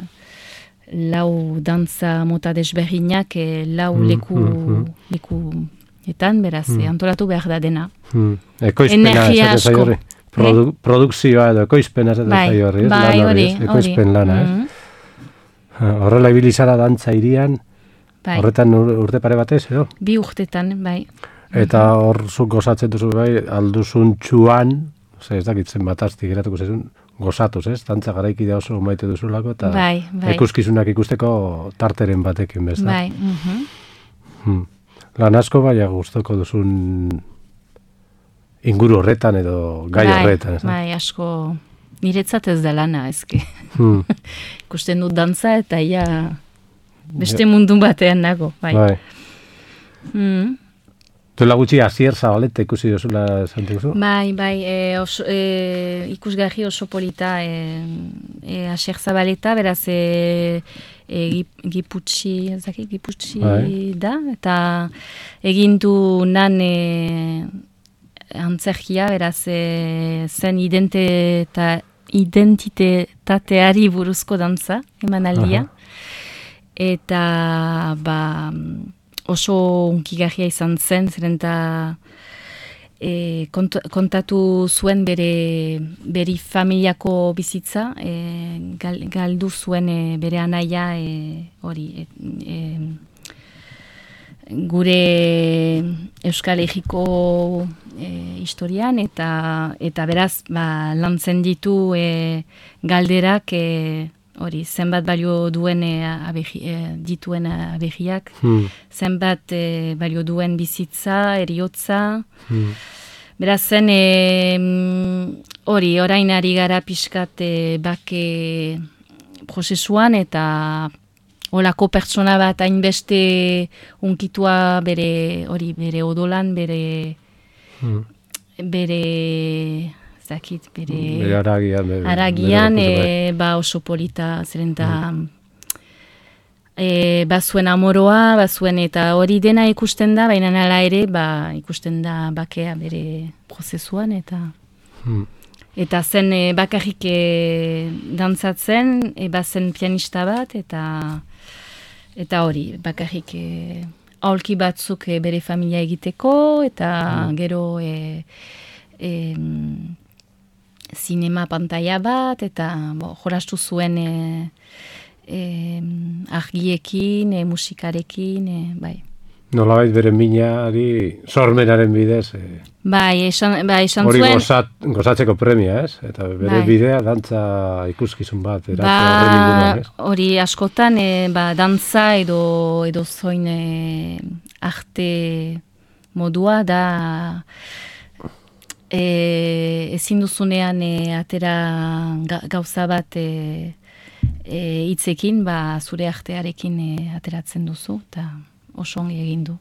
lau dantza mota desberdinak, e, lau mm, leku, mm, leku etan, beraz, mm. antolatu behar da dena. Mm. Ekoizpena esaten zaio horri. Produ, eh? Produkzioa edo ekoizpena esaten bai, zaio horri. Bai, hori, ekoizpen lana, mm. eh? Horrela ibilizara dantza irian, bai. Horretan urte pare batez, edo? Bi urtetan, bai. Eta hor zuk gozatzen duzu, bai, alduzun txuan, ez dakitzen bat asti geratuko zezun, gozatuz, ez? Dantza garaikidea oso maite duzulako, eta bai, bai. Ikuskizunak ikusteko tarteren batekin, bez da? Bai, uh-huh. hmm. Lan asko baina gustoko duzun inguru horretan edo gai bai, horretan, ez da? Bai, asko niretzat ez da lana, ezke. Hmm. Ikusten dut dantza eta ia beste mundu batean nago, bai. Bai. Hmm. Duela gutxi Asier Zabaleta ikusi duzula esan duzu? Bai, bai, e, oso, e, ikusgarri oso polita e, e, Asier Zabaleta, beraz e, e, giputxi, ezaki, giputxi bai. Da, eta egin du nan e, antzerkia, beraz e, zen identita, identitateari buruzko dantza, emanaldia, eta ba... oso unkigarria izan zen, zeren eta e, kont, kontatu zuen bere, bere familiako bizitza, e, gal, galdu zuen e, bere anaia e, hori, e, e, gure Euskal Herriko e, historian, eta, eta beraz ba, lantzen ditu e, galderak, e, hori, zenbat balio duen e, abeji, e, dituen abegiak, hmm. zenbat e, balio duen bizitza, eriotza. Hmm. Beraz zen, hori, e, orain ari gara pixkat e, bake prozesuan, eta olako pertsona bat hainbeste unkitua bere, hori, bere odolan, bere, hmm. bere... Zakit, bere, bere aragian, bere, aragian bere e, ba oso polita, zeren eta hmm. E, bazuen amoroa, bazuen eta hori dena ikusten da, baina hala ere, ba, ikusten da bakea bere prozesuan, eta Hmm. eta zen e, bakarrik e, dantzatzen, e, bazen pianista bat, eta eta hori, bakarrik e, aholki batzuk e, bere familia egiteko, eta gero e, e, zinema pantaila bat, eta bo, jolastu zuen e, E, argiekin, e, musikarekin, e, bai. Nolabait bere minari sormenaren bidez. E, Bai, esan, bai, esan hori zuen. gozat, gozatzeko premia, ez? Eta bere Bai. bidea dantza ikuskizun bat. Eratu Ba, horren inguruan, ez? hori askotan, e, ba, dantza edo, edo zoin e, arte modua da e, ezin duzunean e, atera ga, gauza bat e, E, hitzekin, ba, zure artearekin e, ateratzen duzu, eta oso ongi egin du.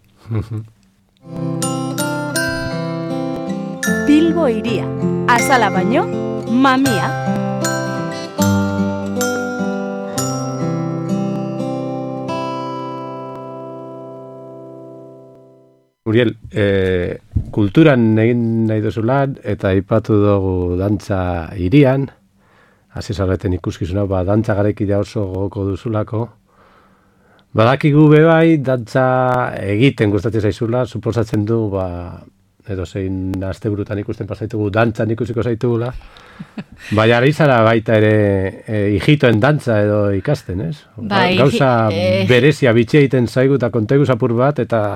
Bilbo iria, azala baino, mamia. Uriel, e, kulturan egin nahi duzu lan, eta aipatu dugu dantza hirian, hasi zareten ikuskizuna, ba, dantza garaikidea oso gogoko duzulako. Badakigu be bai, dantza egiten gustatzen zaizula, suposatzen du, ba, edo zein asteburutan ikusten pasaitugu, dantzan ikusiko zaitugula. Baina ari zara baita ere e, hijitoen dantza edo ikasten, ez? Bai, Gauza eh. berezia bitxe egiten zaigu eta kontegu zapur bat, eta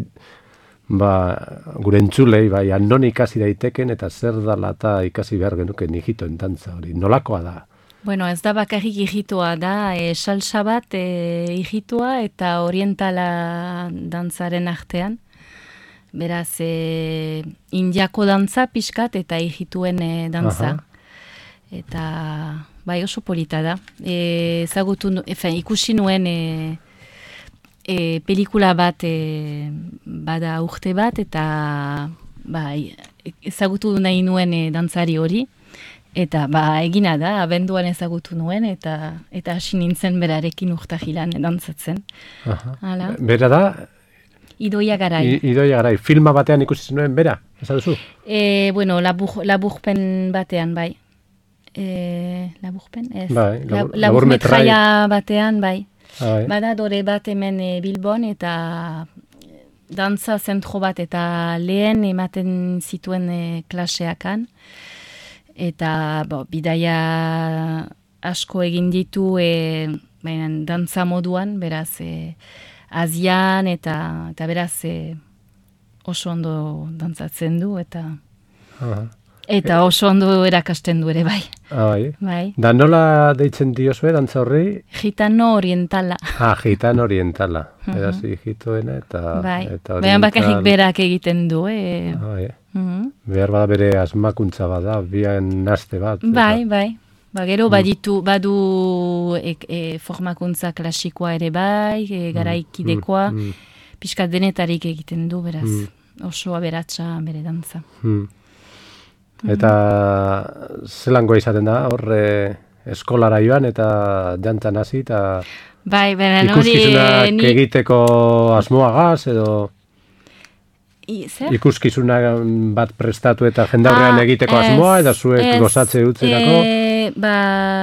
ba, gure entzulei, bai, non ikasi daiteken eta zer dala eta ikasi behar genuken hijitoen dantza hori. Nolakoa da? Bueno, ez da bakarrik hijitua da, e, salsa bat e, hijitua eta orientala dantzaren artean. Beraz, e, indiako dantza pixkat eta hijituen e, dantza. Aha. Eta bai oso polita da. E, ezagutu, nu- efen, ikusi nuen e, e, pelikula bat e, bada urte bat, eta bai, ezagutu nahi nuen e, dantzari hori. Eta ba, egina da, abenduan ezagutu nuen, eta eta hasi nintzen berarekin urtahilan dantzatzen. Aha. Hala. Bera da, Idoia garai. I- Idoia garai, filma batean ikusi zenuen bera, ez duzu? E, bueno, labur, laburpen batean, bai. E, laburpen? Ez. Bai, La- labur- laburmetraia batean, bai. Ah, bai. Bada dore bat hemen e, Bilbon, eta dantza zentro bat, eta lehen ematen zituen e, klaseakan. Eta bo, bidaia asko egin ditu e, baina dantza moduan, beraz e, Azian, eta, eta beraz e, oso ondo dantzatzen du, eta Aha. eta oso ondo erakasten du ere, bai. Ah, bai. Bai. Da nola deitzen diozue dantza horri? Gitano orientala. Ah, gitan orientala. Beraz, hijitoena eta... Bai. eta Baina bakarrik oriental- berak egiten du, e. Ah, bai. Mhm. Behar bada bere asmakuntza bada, bian naste bat. eta- Bai, bai. Ba, gero baditu, badu e, e, formakuntza klasikoa ere bai, e, garaikidekoa, mm, mm. pixkat denetarik egiten du, beraz, oso aberatsa bere dantza. Hmm. Eta zelangoa izaten da, hor e, eskolara joan eta jantzan hasi, eta Bai, beren hori... ikuskizunak ni- egiteko asmoagaz, edo I, zer? ikuskizuna bat prestatu eta jendaurrean Ah, egiteko ez, asmoa, eta zuek ez, gozatze utzerako. e, ba,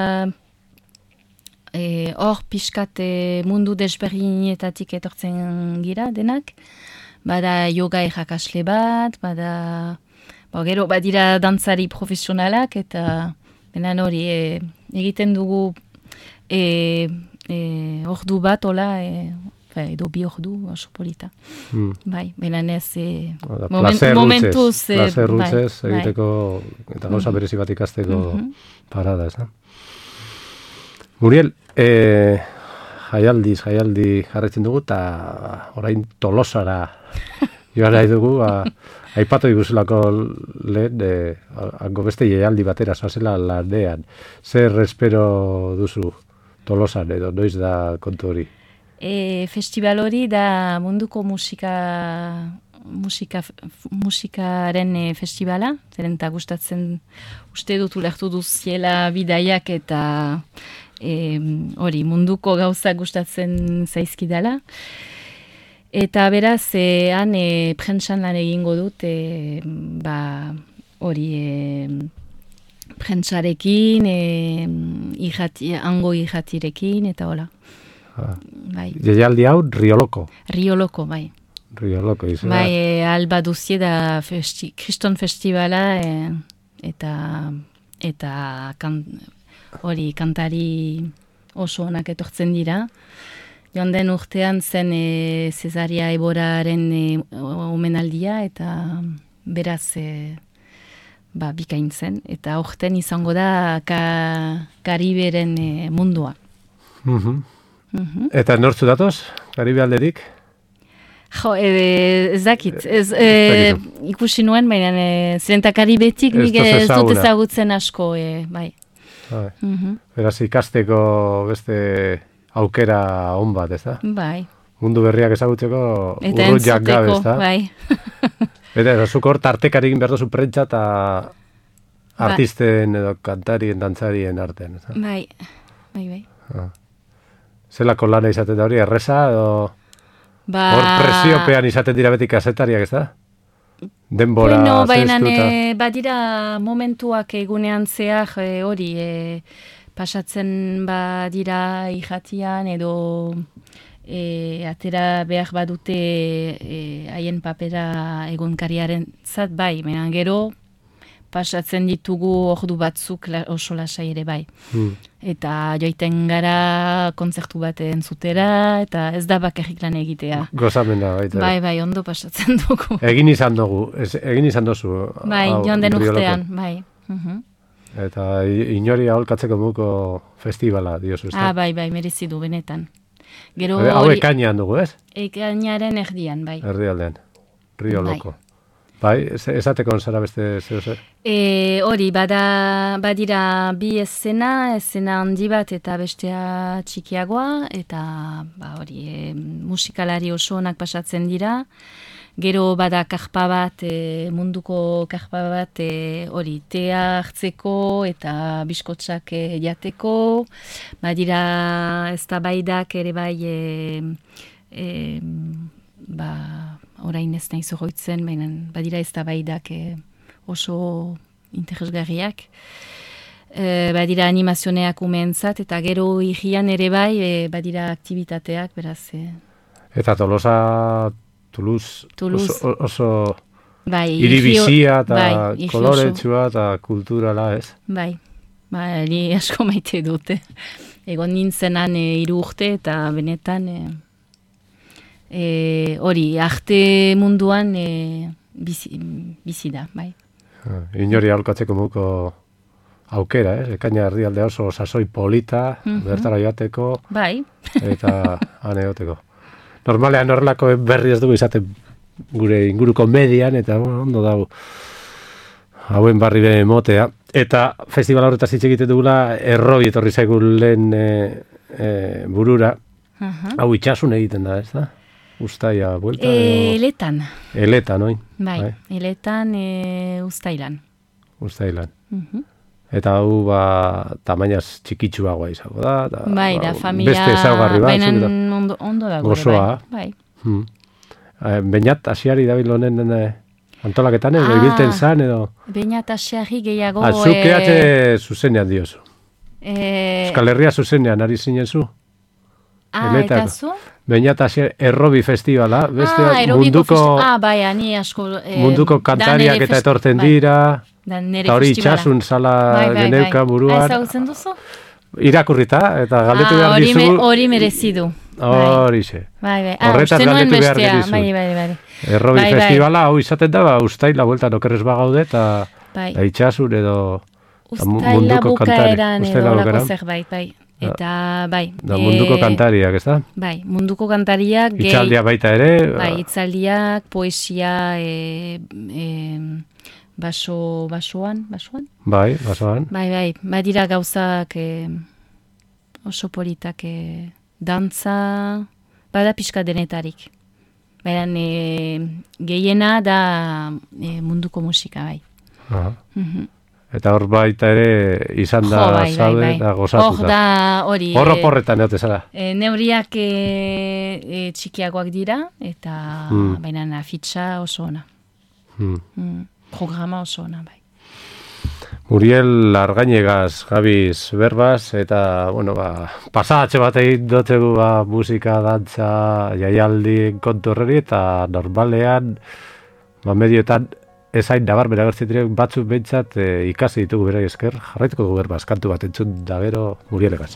e, hor pixkat e, mundu desberdinetatik etortzen gira denak, bada yoga errakasle bat, bada, ba, gero badira dantzari profesionalak, eta benan hori e, egiten dugu e, e, ordu bat, hola, e, ba, edo bi ordu, oso polita. Hmm. Bai, benan ez, e, Oda, momen- placer momentuz, rutzez, e, placer bai, rutzez bai. egiteko, eta gauza berezi bat ikasteko Mhm. parada, ez da? Muriel, eh, jaialdiz, jaialdi jarretzen dugu, eta orain Tolosara joan nahi dugu, ba, aipatu diguzulako lehen, eh, hango beste jaialdi batera, zoazela lanean. Zer espero duzu Tolosan, edo noiz da kontu hori? E, festival hori da munduko musika, musika musikaren e, festivala, zeren eta gustatzen uste dut ulertu duziela bidaiak eta e, hori munduko gauza gustatzen zaizkidala. Eta beraz, e, han e, prentsan lan egingo dut, e, ba, hori e, prentsarekin, e, ijati, hango ijatirekin, eta hola. Ah. Bai. Jaialdi hau Rioloko. Rioloko, bai. Rioloko izan. Bai, e, alba duzie da festi, kriston festivala, e, eta eta kan, hori kantari oso onak etortzen dira. Joan den urtean zen e, Cesaria Eboraren e, omenaldia, eta beraz e, ba, bikain zen. Eta aurten izango da ka, Kariberen e, mundua. Mhm. Mhm. Eta nortzu datoz, Karibe alderik? Jo, e, ez dakit, ez, e, ikusi nuen, baina e, zirenta Karibetik Ez nik dozu ez dut ezaguna. ezagutzen asko, e, bai. Bai. Mhm. Beraz ikasteko beste aukera on bat, ez da? Bai. Mundu berriak ezagutzeko Eta urrutiak gabe, entzuteko, ez da? bai. Eta erosuk hor tartekari egin behar duzu prentza eta artisten edo kantarien, dantzarien artean, ez da? Bai, bai, bai. Ah. Zelako lana izaten da hori, erreza edo Ba, hor presiopean izaten dira beti kazetariak, ez da? Denbora, bueno, baina zehaztuta. e, badira momentuak egunean zehar e, hori e, pasatzen badira ijatian edo e, atera behar badute e, haien papera egunkariaren zat, bai, baina gero pasatzen ditugu ordu batzuk la, oso lasai ere bai. Hmm. Eta joiten gara kontzertu bat entzutera, eta ez da bakarrik lan egitea. Gozamena baita. ere. Bai, bai, ondo pasatzen dugu. Egin izan dugu, ez, egin izan dozu. Bai, hau, joan den Rioloko. urtean, bai. Mhm. Eta i- inori aholkatzeko muko festivala, diozu, ez da? Ah, bai, bai, merezi du, benetan. Gero Hau hori, ekainean dugu, ez? ekainaren erdian, bai. Herrialdean. Rioloko. Bai, ez, esateko zara beste zeo zer? E, hori, bada, badira bi escena, escena handi bat eta bestea txikiagoa, eta ba, hori, e, musikalari oso onak pasatzen dira. Gero bada karpa bat, e, munduko karpa bat, e, hori, tea hartzeko eta biskotsak e, jateko. Badira eztabaidak ere bai, e, e, ba, orain ez nahi zogoitzen, baina badira eztabaidak e, oso interesgarriak. E, badira animazioneak umeentzat, eta gero higian ere bai, e, badira aktivitateak, beraz, e, Eta Tolosa, Toulouse, Toulouse. oso, oso bai, hiri higi- bizia eta bai, higi oso. koloretsua eta kulturala, ez? Bai, ba, ni asko maite dute. Egon nintzenan e, hiru urte eta benetan e, e, hori, arte munduan e, bizi, bizi da, bai. Ah, Inori aholkatzeko muko aukera, ez? Ekaina herrialde oso sasoi polita, Mhm. bertara joateko Bai, eta han egoteko. Normalean horrelako berri ez dugu izaten gure inguruko median, eta bueno, ondo dago hauen barri be motea. Eta festival horretaz hitz egiten dugula, errobi etorri zaigu lehen e, e, burura. aha. Hau itxasun egiten da, ez da? Uztaia, buelta, E, edo eletan, eleta, noin? bai, eletan e, uztailan. Uztailan. Mhm. Eta hau, ba, tamainaz txikitsuagoa izango da. Eta, Bai, da ba, familia, beste ezaugarri bat. baina zuk eta- ondo, ondo dago. ere, Gozoa. Bai, bai. Hmm. Eh, Beñat, hasiari dabil honen eh, antolaketan, edo Ah. ibilten zan, edo... Baina eta xerri gehiago... Ah, zuk e, eate zuzenean diozu. e, Euskal Herria zuzenean, ari zinen zu. ah, eletako. eta zu? Beñat, hasiari, errobi festivala, beste ah, aerobiko munduko, festi- Ah, bai, ani asko... E, munduko kantariak eta etortzen dira, Da nere eta hori festivala. itxasun zala Bai, bai, geneuka bai. buruan. Ah, ezagutzen duzu? Irakurrita, eta galdetu ah, behar hori, me, dizu. hori merezi du. Horixe. Bai, bai. Ah, Horretaz uste nuen galdetu behar bestea. genizu. Bai, bai, bai. Errobi Bai, bai. festivala, hau izaten da, ba, ustaila bueltan okerrez bagaude, eta Bai. eta itxasun edo eta mu- Uztaila munduko kantari. bukaeran edo Uztaila olako bukaeran. zerbait, bai. Eta, bai. Da, munduko eh, kantariak, ez da? Bai, munduko kantariak. gehi- Itzaldia baita ere. Bai, itzaldiak, poesia, e, e, baso, basoan, basoan? Bai, basoan. Bai, bai, badira gauzak e, oso politak e, dantza, bada pixka denetarik. Baina e, gehiena da e, munduko musika, bai. Aha. Mhm. Eta hor baita ere izan da Jo, bai, zaude bai, bai. eta gozatuta. Hor da hori. Horro eh, porretan egote zara. E, neuriak e, e, txikiagoak dira, eta Mm. baina afitxa oso ona. Hmm. Mm. Programa oso ona, bai. Muriel Argainegaz, gabiz berbaz, eta, bueno, ba, pasatxe bat egin dotegu, ba, musika, dantza, jaialdi kontu horreri, eta normalean, ba, medioetan, ezain nabar bera gertzitriak batzuk behintzat e, ikasi ditugu bera esker, jarraituko dugu berbaz, kantu bat entzun da gero Murielegaz.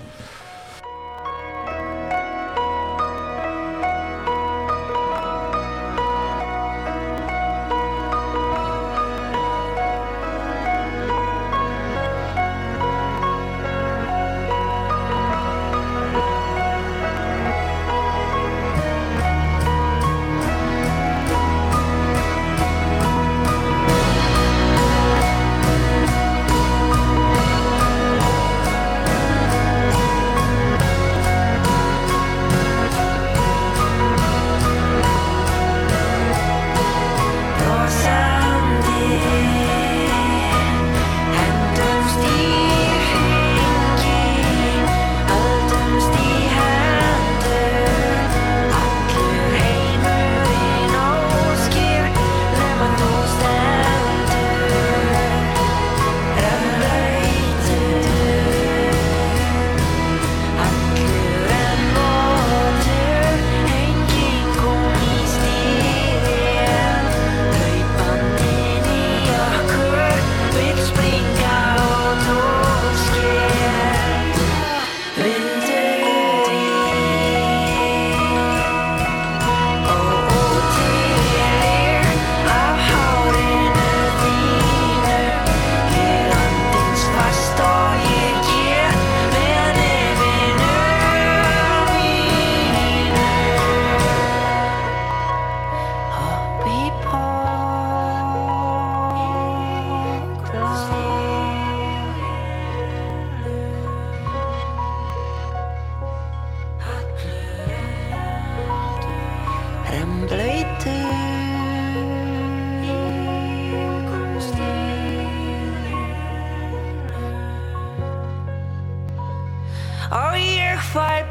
Og ég fæ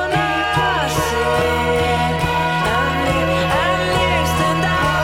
blóðnasir en ég stund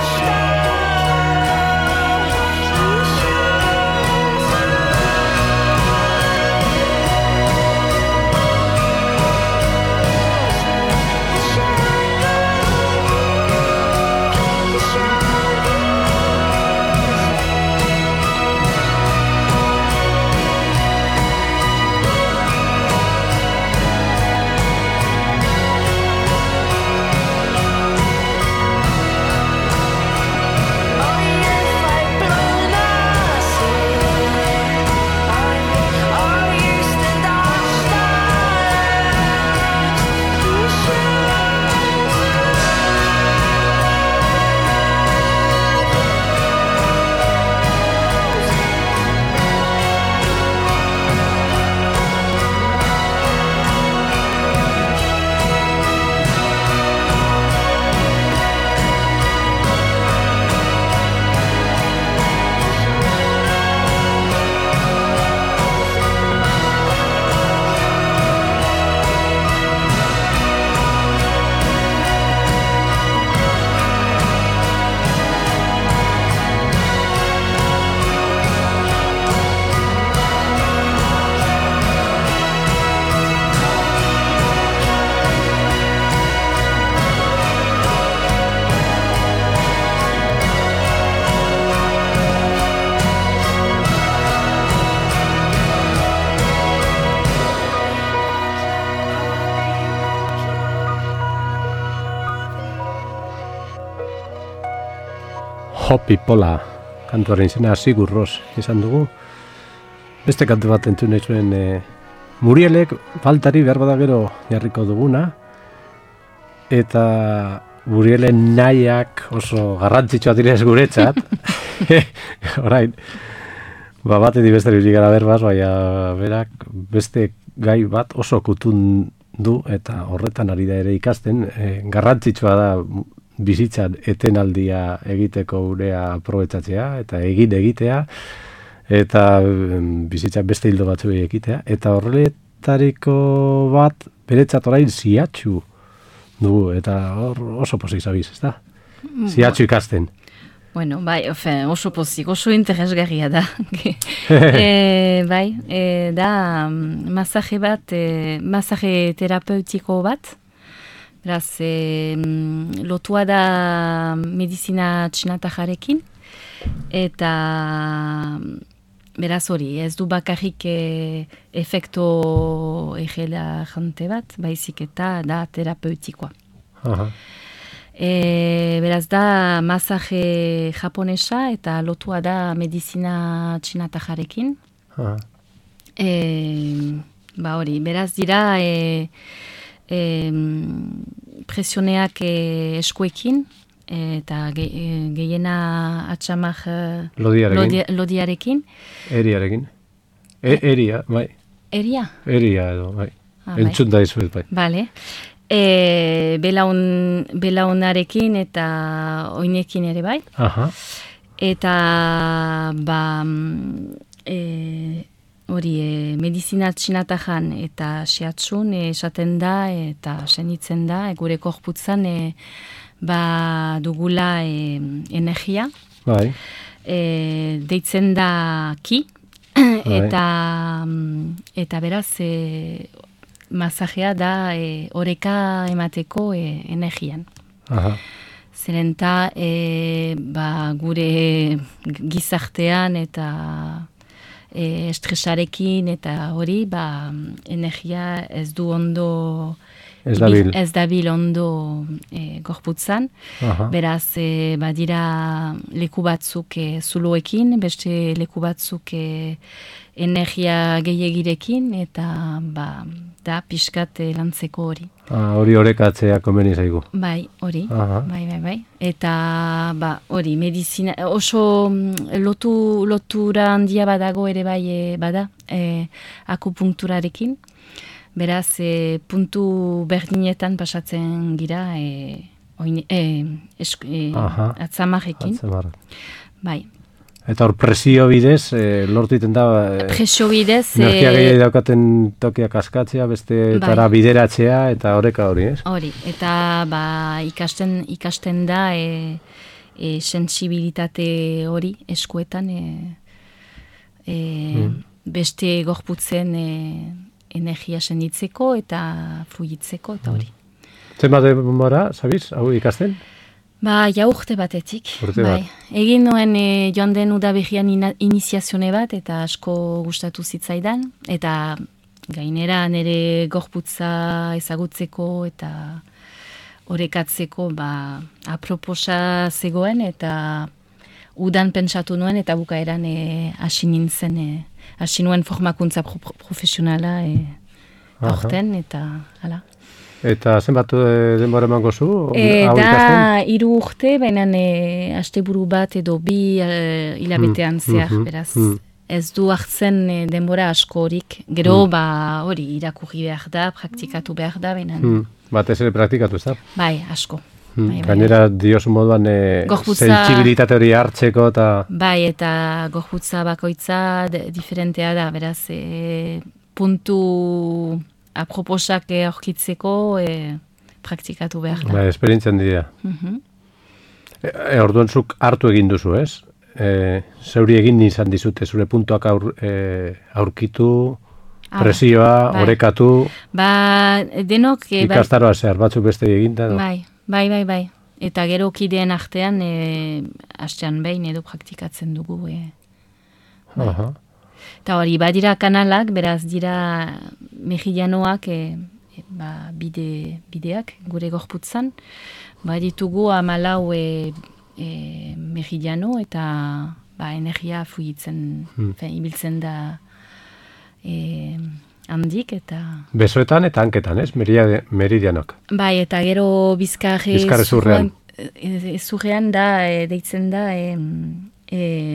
Hopi Pola kantuaren izena Sigur Ros izan dugu. Beste kantu bat entzun nahi zuen e, Murielek faltari behar bada gero jarriko duguna, eta Murielen nahiak oso garrantzitsua direz guretzat. Orain, ba batetik beste hori gara berbaz, baina berak beste gai bat oso kutun du eta horretan ari da ere ikasten. E, garrantzitsua da bizitzan etenaldia egiteko urea aprobetxatzea eta egin egitea, eta em, bizitza beste hildo batzu ekitea, eta horretariko bat, beretzat orain ziatxu dugu, eta hor oso pozik zabiz, ez da? Ziatxu ikasten. Bueno, bai, ofe, oso pozik, oso interesgarria da. e, bai, e, da masaje bat, e, masaje terapeutiko bat, beraz, e, lotua da medizina txinatajarekin, eta beraz hori, ez du bakarrik e, efekto egela jante bat, baizik eta da terapeutikoa. Aha. E, beraz da masaje japonesa eta lotua da medizina txinatajarekin. Aha. E, ba hori, beraz dira e, e, presioneak e, eskuekin eta ge, e, gehiena atxamak Lodiarekin. lodi, lodiarekin. Eriarekin. E, eria, bai. Eria? Eria edo, bai. Ah, bai. Entzun da izuet, bai. Bale. E, belaun, belaunarekin eta oinekin ere bai. Aha. Eta ba e, hori e, medizina txinatajan eta sehatsun e, esaten da eta senitzen da e, gure korputzan e, ba dugula e, energia. Bai. E, deitzen da ki eta eta beraz e, masajea da e, oreka emateko e, energian. Aha. Zeren ta e, ba, gure gizartean eta e, estresarekin eta hori ba, energia ez du ondo Ez dabil. ez dabil ondo e, gorputzan. Aha. Beraz, e, badira leku batzuk e, zuloekin, beste leku batzuk e, energia gehiagirekin eta ba, da pixkat e, lantzeko hori. Ah, hori orekatzea komeni zaigu. Bai, hori, Aha. bai, bai, bai. Eta ba, hori, medizina, oso mm, lotu, lotura handia badago ere bai e, bada, e, akupunkturarekin. Beraz, e, puntu berdinetan pasatzen gira e, oine, e, esk, e, Aha. atzamarekin. Atzamar. Bai. Eta hor presio bidez, eh, lortiten da, eh, Presio bidez, energia e, gehiago daukaten tokiak askatzea, beste etara Bai. bideratzea, eta oreka hori, ez? hori, eta ba, ikasten, ikasten da e, e, sensibilitate hori eskuetan e, e, beste gorputzen e, energia senditzeko eta fluitzeko eta hori. Zenbat denbora, zabiz, hau ikasten? Ba, ja urte batetik. Urte bai. bat. Egin nuen e, joan den udaberrian ina- iniziazione bat eta asko gustatu zitzaidan. Eta gainera nire gorputza ezagutzeko eta orekatzeko ba, aproposa zegoen eta udan pentsatu nuen eta bukaeran e, hasi nintzen, e, hasi nuen formakuntza pro pro- profesionala e, Aha. aurten eta hala. Eta zenbat eh, denbora emango zu? E, hau ikasten? da hiru urte, baina e, asteburu bat edo bi e, hilabetean Mm, zehar, mhm, beraz. mm. Ez du hartzen e, denbora asko horik. Gero, ba, hori, irakurri behar da, praktikatu behar da, baina, Hmm. Batez ere praktikatu, ez da? bai, asko. Hmm. Bai, bai, Gainera, diosu moduan eh, Gorputza- sentsibilitate hori hartzeko eta... Bai, eta gorputza bakoitza de, diferentea da, beraz, e, puntu aproposak e, aurkitzeko e, praktikatu behar da. Bai, esperientzia handia. Mhm. E, e, orduan zuk hartu egin duzu, ez? E, zeuri egin izan dizute, zure puntuak aur, e, aurkitu, Ah, presioa, bai. orekatu, Ba, denok... e, bai, ikastaroa zehar, batzuk beste eginda. edo? Bai, bai, bai, bai. Eta gero kideen artean, e, astean behin edo praktikatzen dugu. E. Aha. Eta hori, badira kanalak, beraz dira mejillanoak, e, e, ba, bide, bideak gure gorputzan. Baditugu amalau e, e, mejillano eta ba, energia fluitzen, Hmm. fe, ibiltzen da e, handik eta... Besoetan eta hanketan, ez? Meridia- Meridianok. Bai, eta gero bizkarre Bizkarrezurrean. ezurrean da, e, deitzen da, e, e,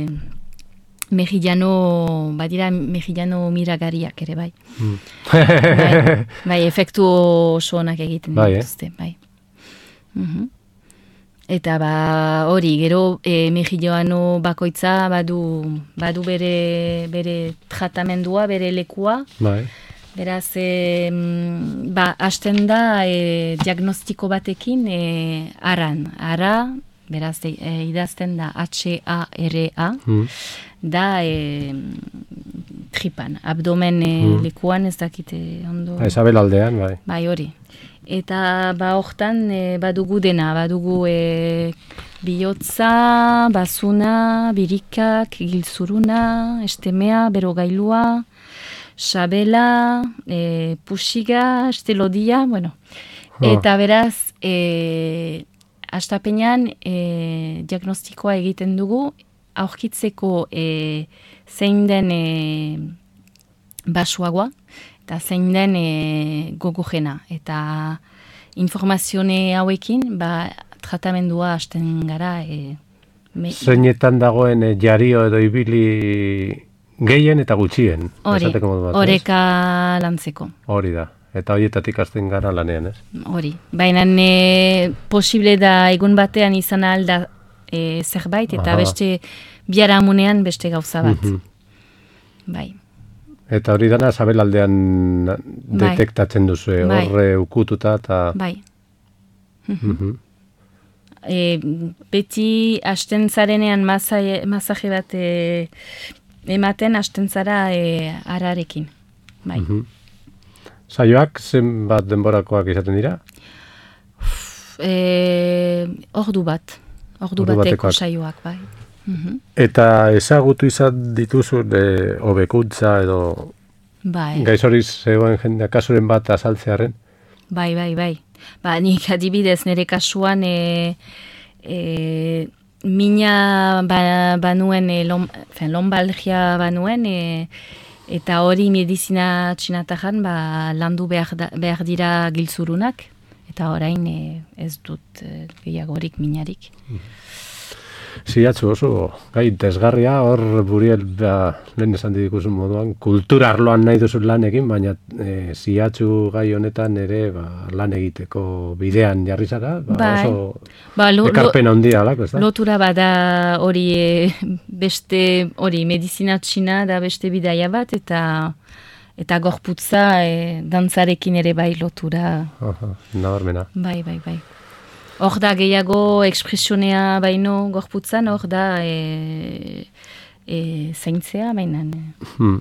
mejillano, badira mejillano miragariak ere, bai. Hmm. bai, bai, efektu oso onak egiten Bai, eh? dituzte, bai. Mhm. Eta ba hori, gero e, mejilloano bakoitza badu, badu bere, bere tratamendua, bere lekua. Bai. Beraz, e, ba, hasten da e, diagnostiko batekin e, aran. Ara, beraz, e, idazten da H A R A, Mm. da e, tripan, abdomen e, Mm. lekuan ez dakite ondo. Esabel aldean, bai. Bai, hori. Eta ba hortan e, badugu dena, badugu e, bihotza, bazuna, birikak, gilzuruna, estemea, berogailua, sabela, e, puxiga, estelodia, bueno. Oh. Eta beraz, e, astapenean e, diagnostikoa egiten dugu, aurkitzeko e, zein den e, basuagoa, eta zein den e, gogojena. Eta informazione hauekin, ba, tratamendua hasten gara. E, me, Zeinetan dagoen e, jario edo ibili gehien eta gutxien. hori, esateko modu batez. horeka lantzeko. Hori da. Eta horietatik hasten gara lanean, ez? Hori. Baina e, posible da egun batean izan alda e, zerbait, eta Aha. beste biharamunean beste gauza bat. Mhm. Bai. Eta hori dana sabelaldean detektatzen duzu, Bai. horre ukututa eta... Bai. Mhm. E, beti hasten zarenean masaje, masaje bat e, ematen hasten zara e, ararekin. Bai. Mhm. Saioak zenbat denborakoak izaten dira? E, ordu bat. Ordu Ordu bateko batekoak. saioak, bai. Mhm. Eta ezagutu izan dituzun e, hobekuntza edo Bai. gaiz hori zegoen jende kasuren bat azaltzearen? Bai, bai, bai. Ba, nik adibidez nire kasuan e, e, mina ba, banuen, e, lom, fen, lombalgia banuen, e, eta hori medizina txinatajan ba, landu behar, da, behar dira giltzurunak, eta orain e, ez dut e, gehiagorik minarik. Ziatzu oso, gai, desgarria, hor Buriel, ba, lehen esan dikuzun moduan, kultura arloan nahi duzun lanekin, baina e, ziatzu gai honetan ere ba, lan egiteko bidean jarri zara, ba, Bai. oso Ba, lo, lo, ekarpen handia alako, ez da? lotura bada hori e, beste, hori medizina txina da beste bidaia bat, eta eta gorputza e, dantzarekin ere bai lotura, Aha, nabarmena. bai, bai, bai. Hor da gehiago ekspresionea baino gorputzan, hor da e, e, zaintzea bainan. Hmm.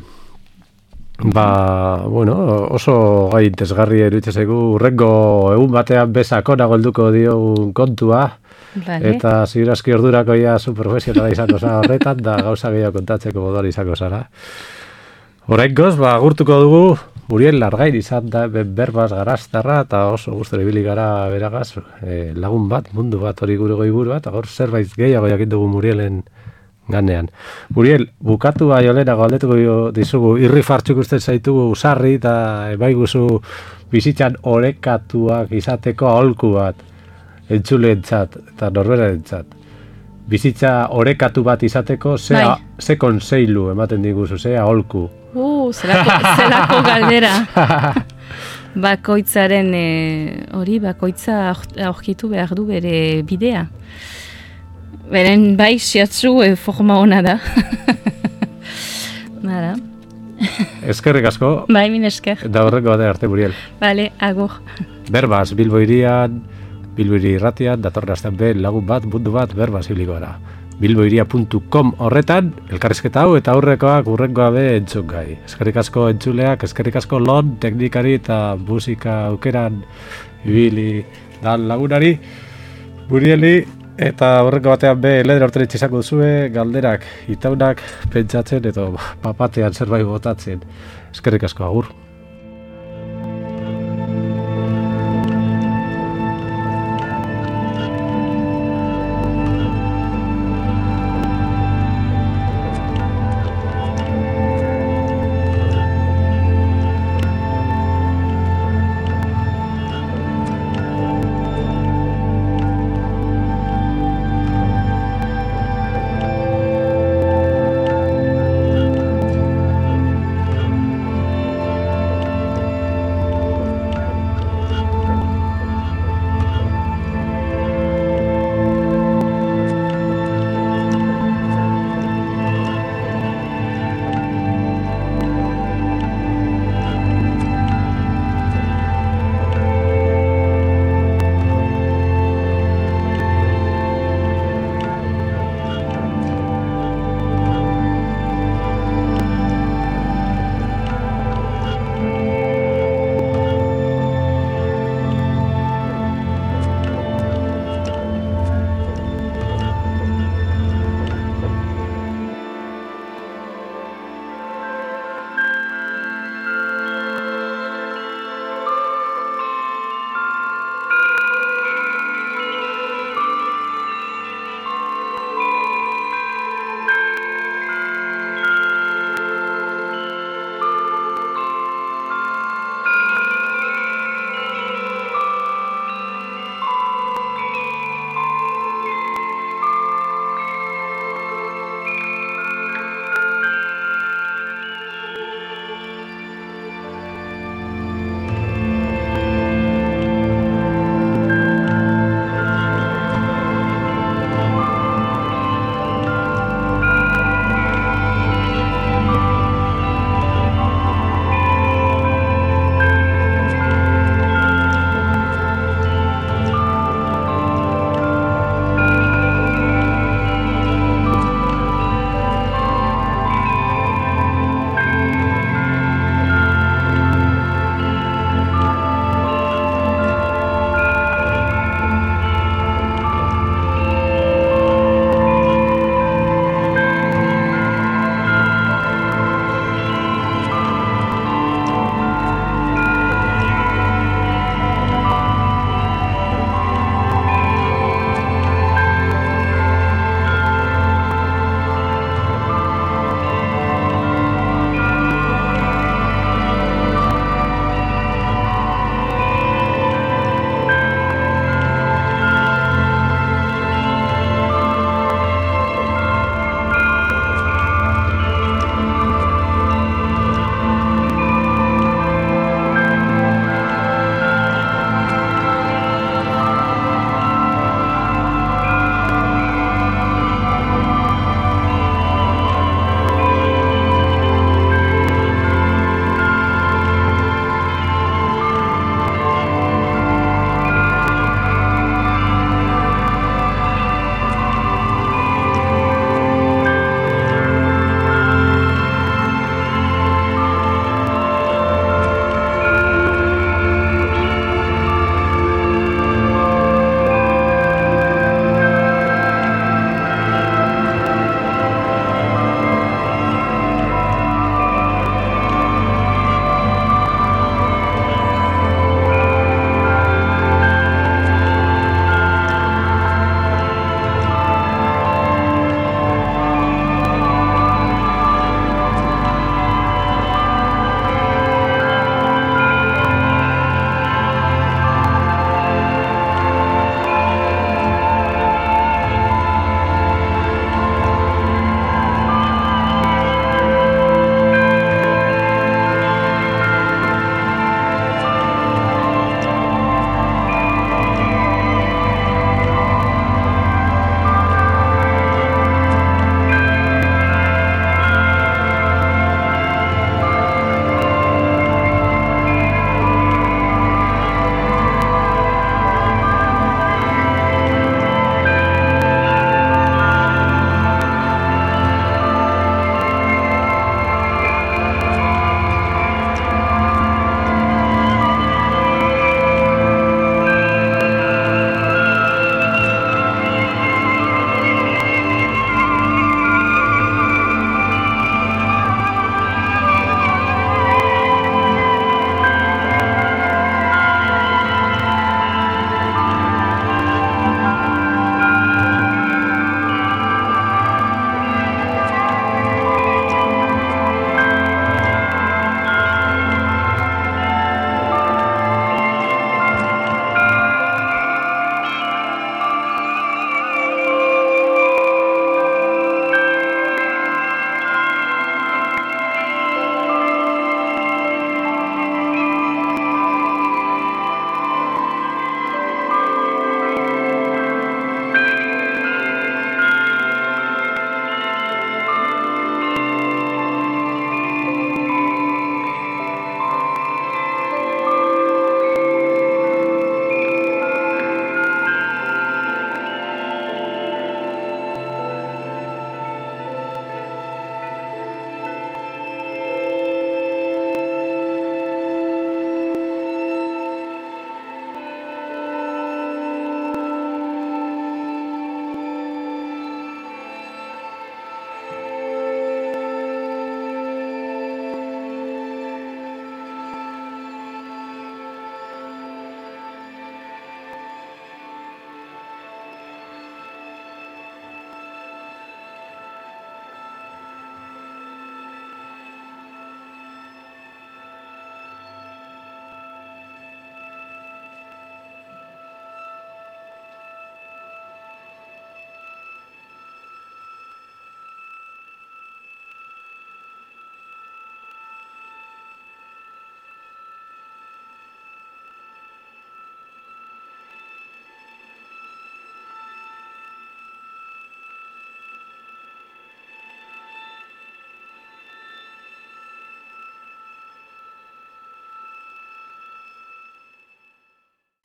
Ba, bueno, oso gai desgarri iruditzen zaigu, urrengo egun batean bezako nagolduko dio kontua, Vale. eta ziurazki ordurako ja zu profesionala izango zara horretan, da gauza gehiago kontatzeko moduan izango zara. Oraingoz, ba, agurtuko dugu, Uriel Largain izan da berbaz garaztarra, eta oso gustora ibili gara beragaz, e, lagun bat, mundu bat, hori gure goiburu bat, agor zerbait gehiago jakin dugu Murielen ganean. Muriel, bukatu bai olena galdetuko dizugu, irri fartxuk uste zaitugu sarri, eta bai guzu bizitzan orekatuak izateko aholku bat, entzuleentzat eta norberarentzat. Bizitza orekatu bat izateko, ze, Bai. ze konseilu ematen diguzu, ze aholku. Uh, zelako, zelako galdera. Bakoitzaren e, hori, bakoitza aur- aurkitu behar du bere bidea. Beren bai, siatzu e, forma ona da. Nara, Eskerrik asko, bai, min esker. eta horreko bat arte, Muriel. Bale, agur. Berbaz, Bilbo irian, Bilbo iri irratian, datorren astean be lagun bat, mundu bat, berbaz ibiliko gara. bilboiria puntu com horretan, elkarrizketa hau eta aurrekoak urrengoa be entzun gai. Eskerrik asko entzuleak, eskerrik asko lon, teknikari eta musika aukeran ibili dan lagunari, Burieli, eta horreko batean be ledera orteretxe izango duzue, galderak, itaunak pentsatzen edo papatean zerbait botatzen. Eskerrik asko, agur.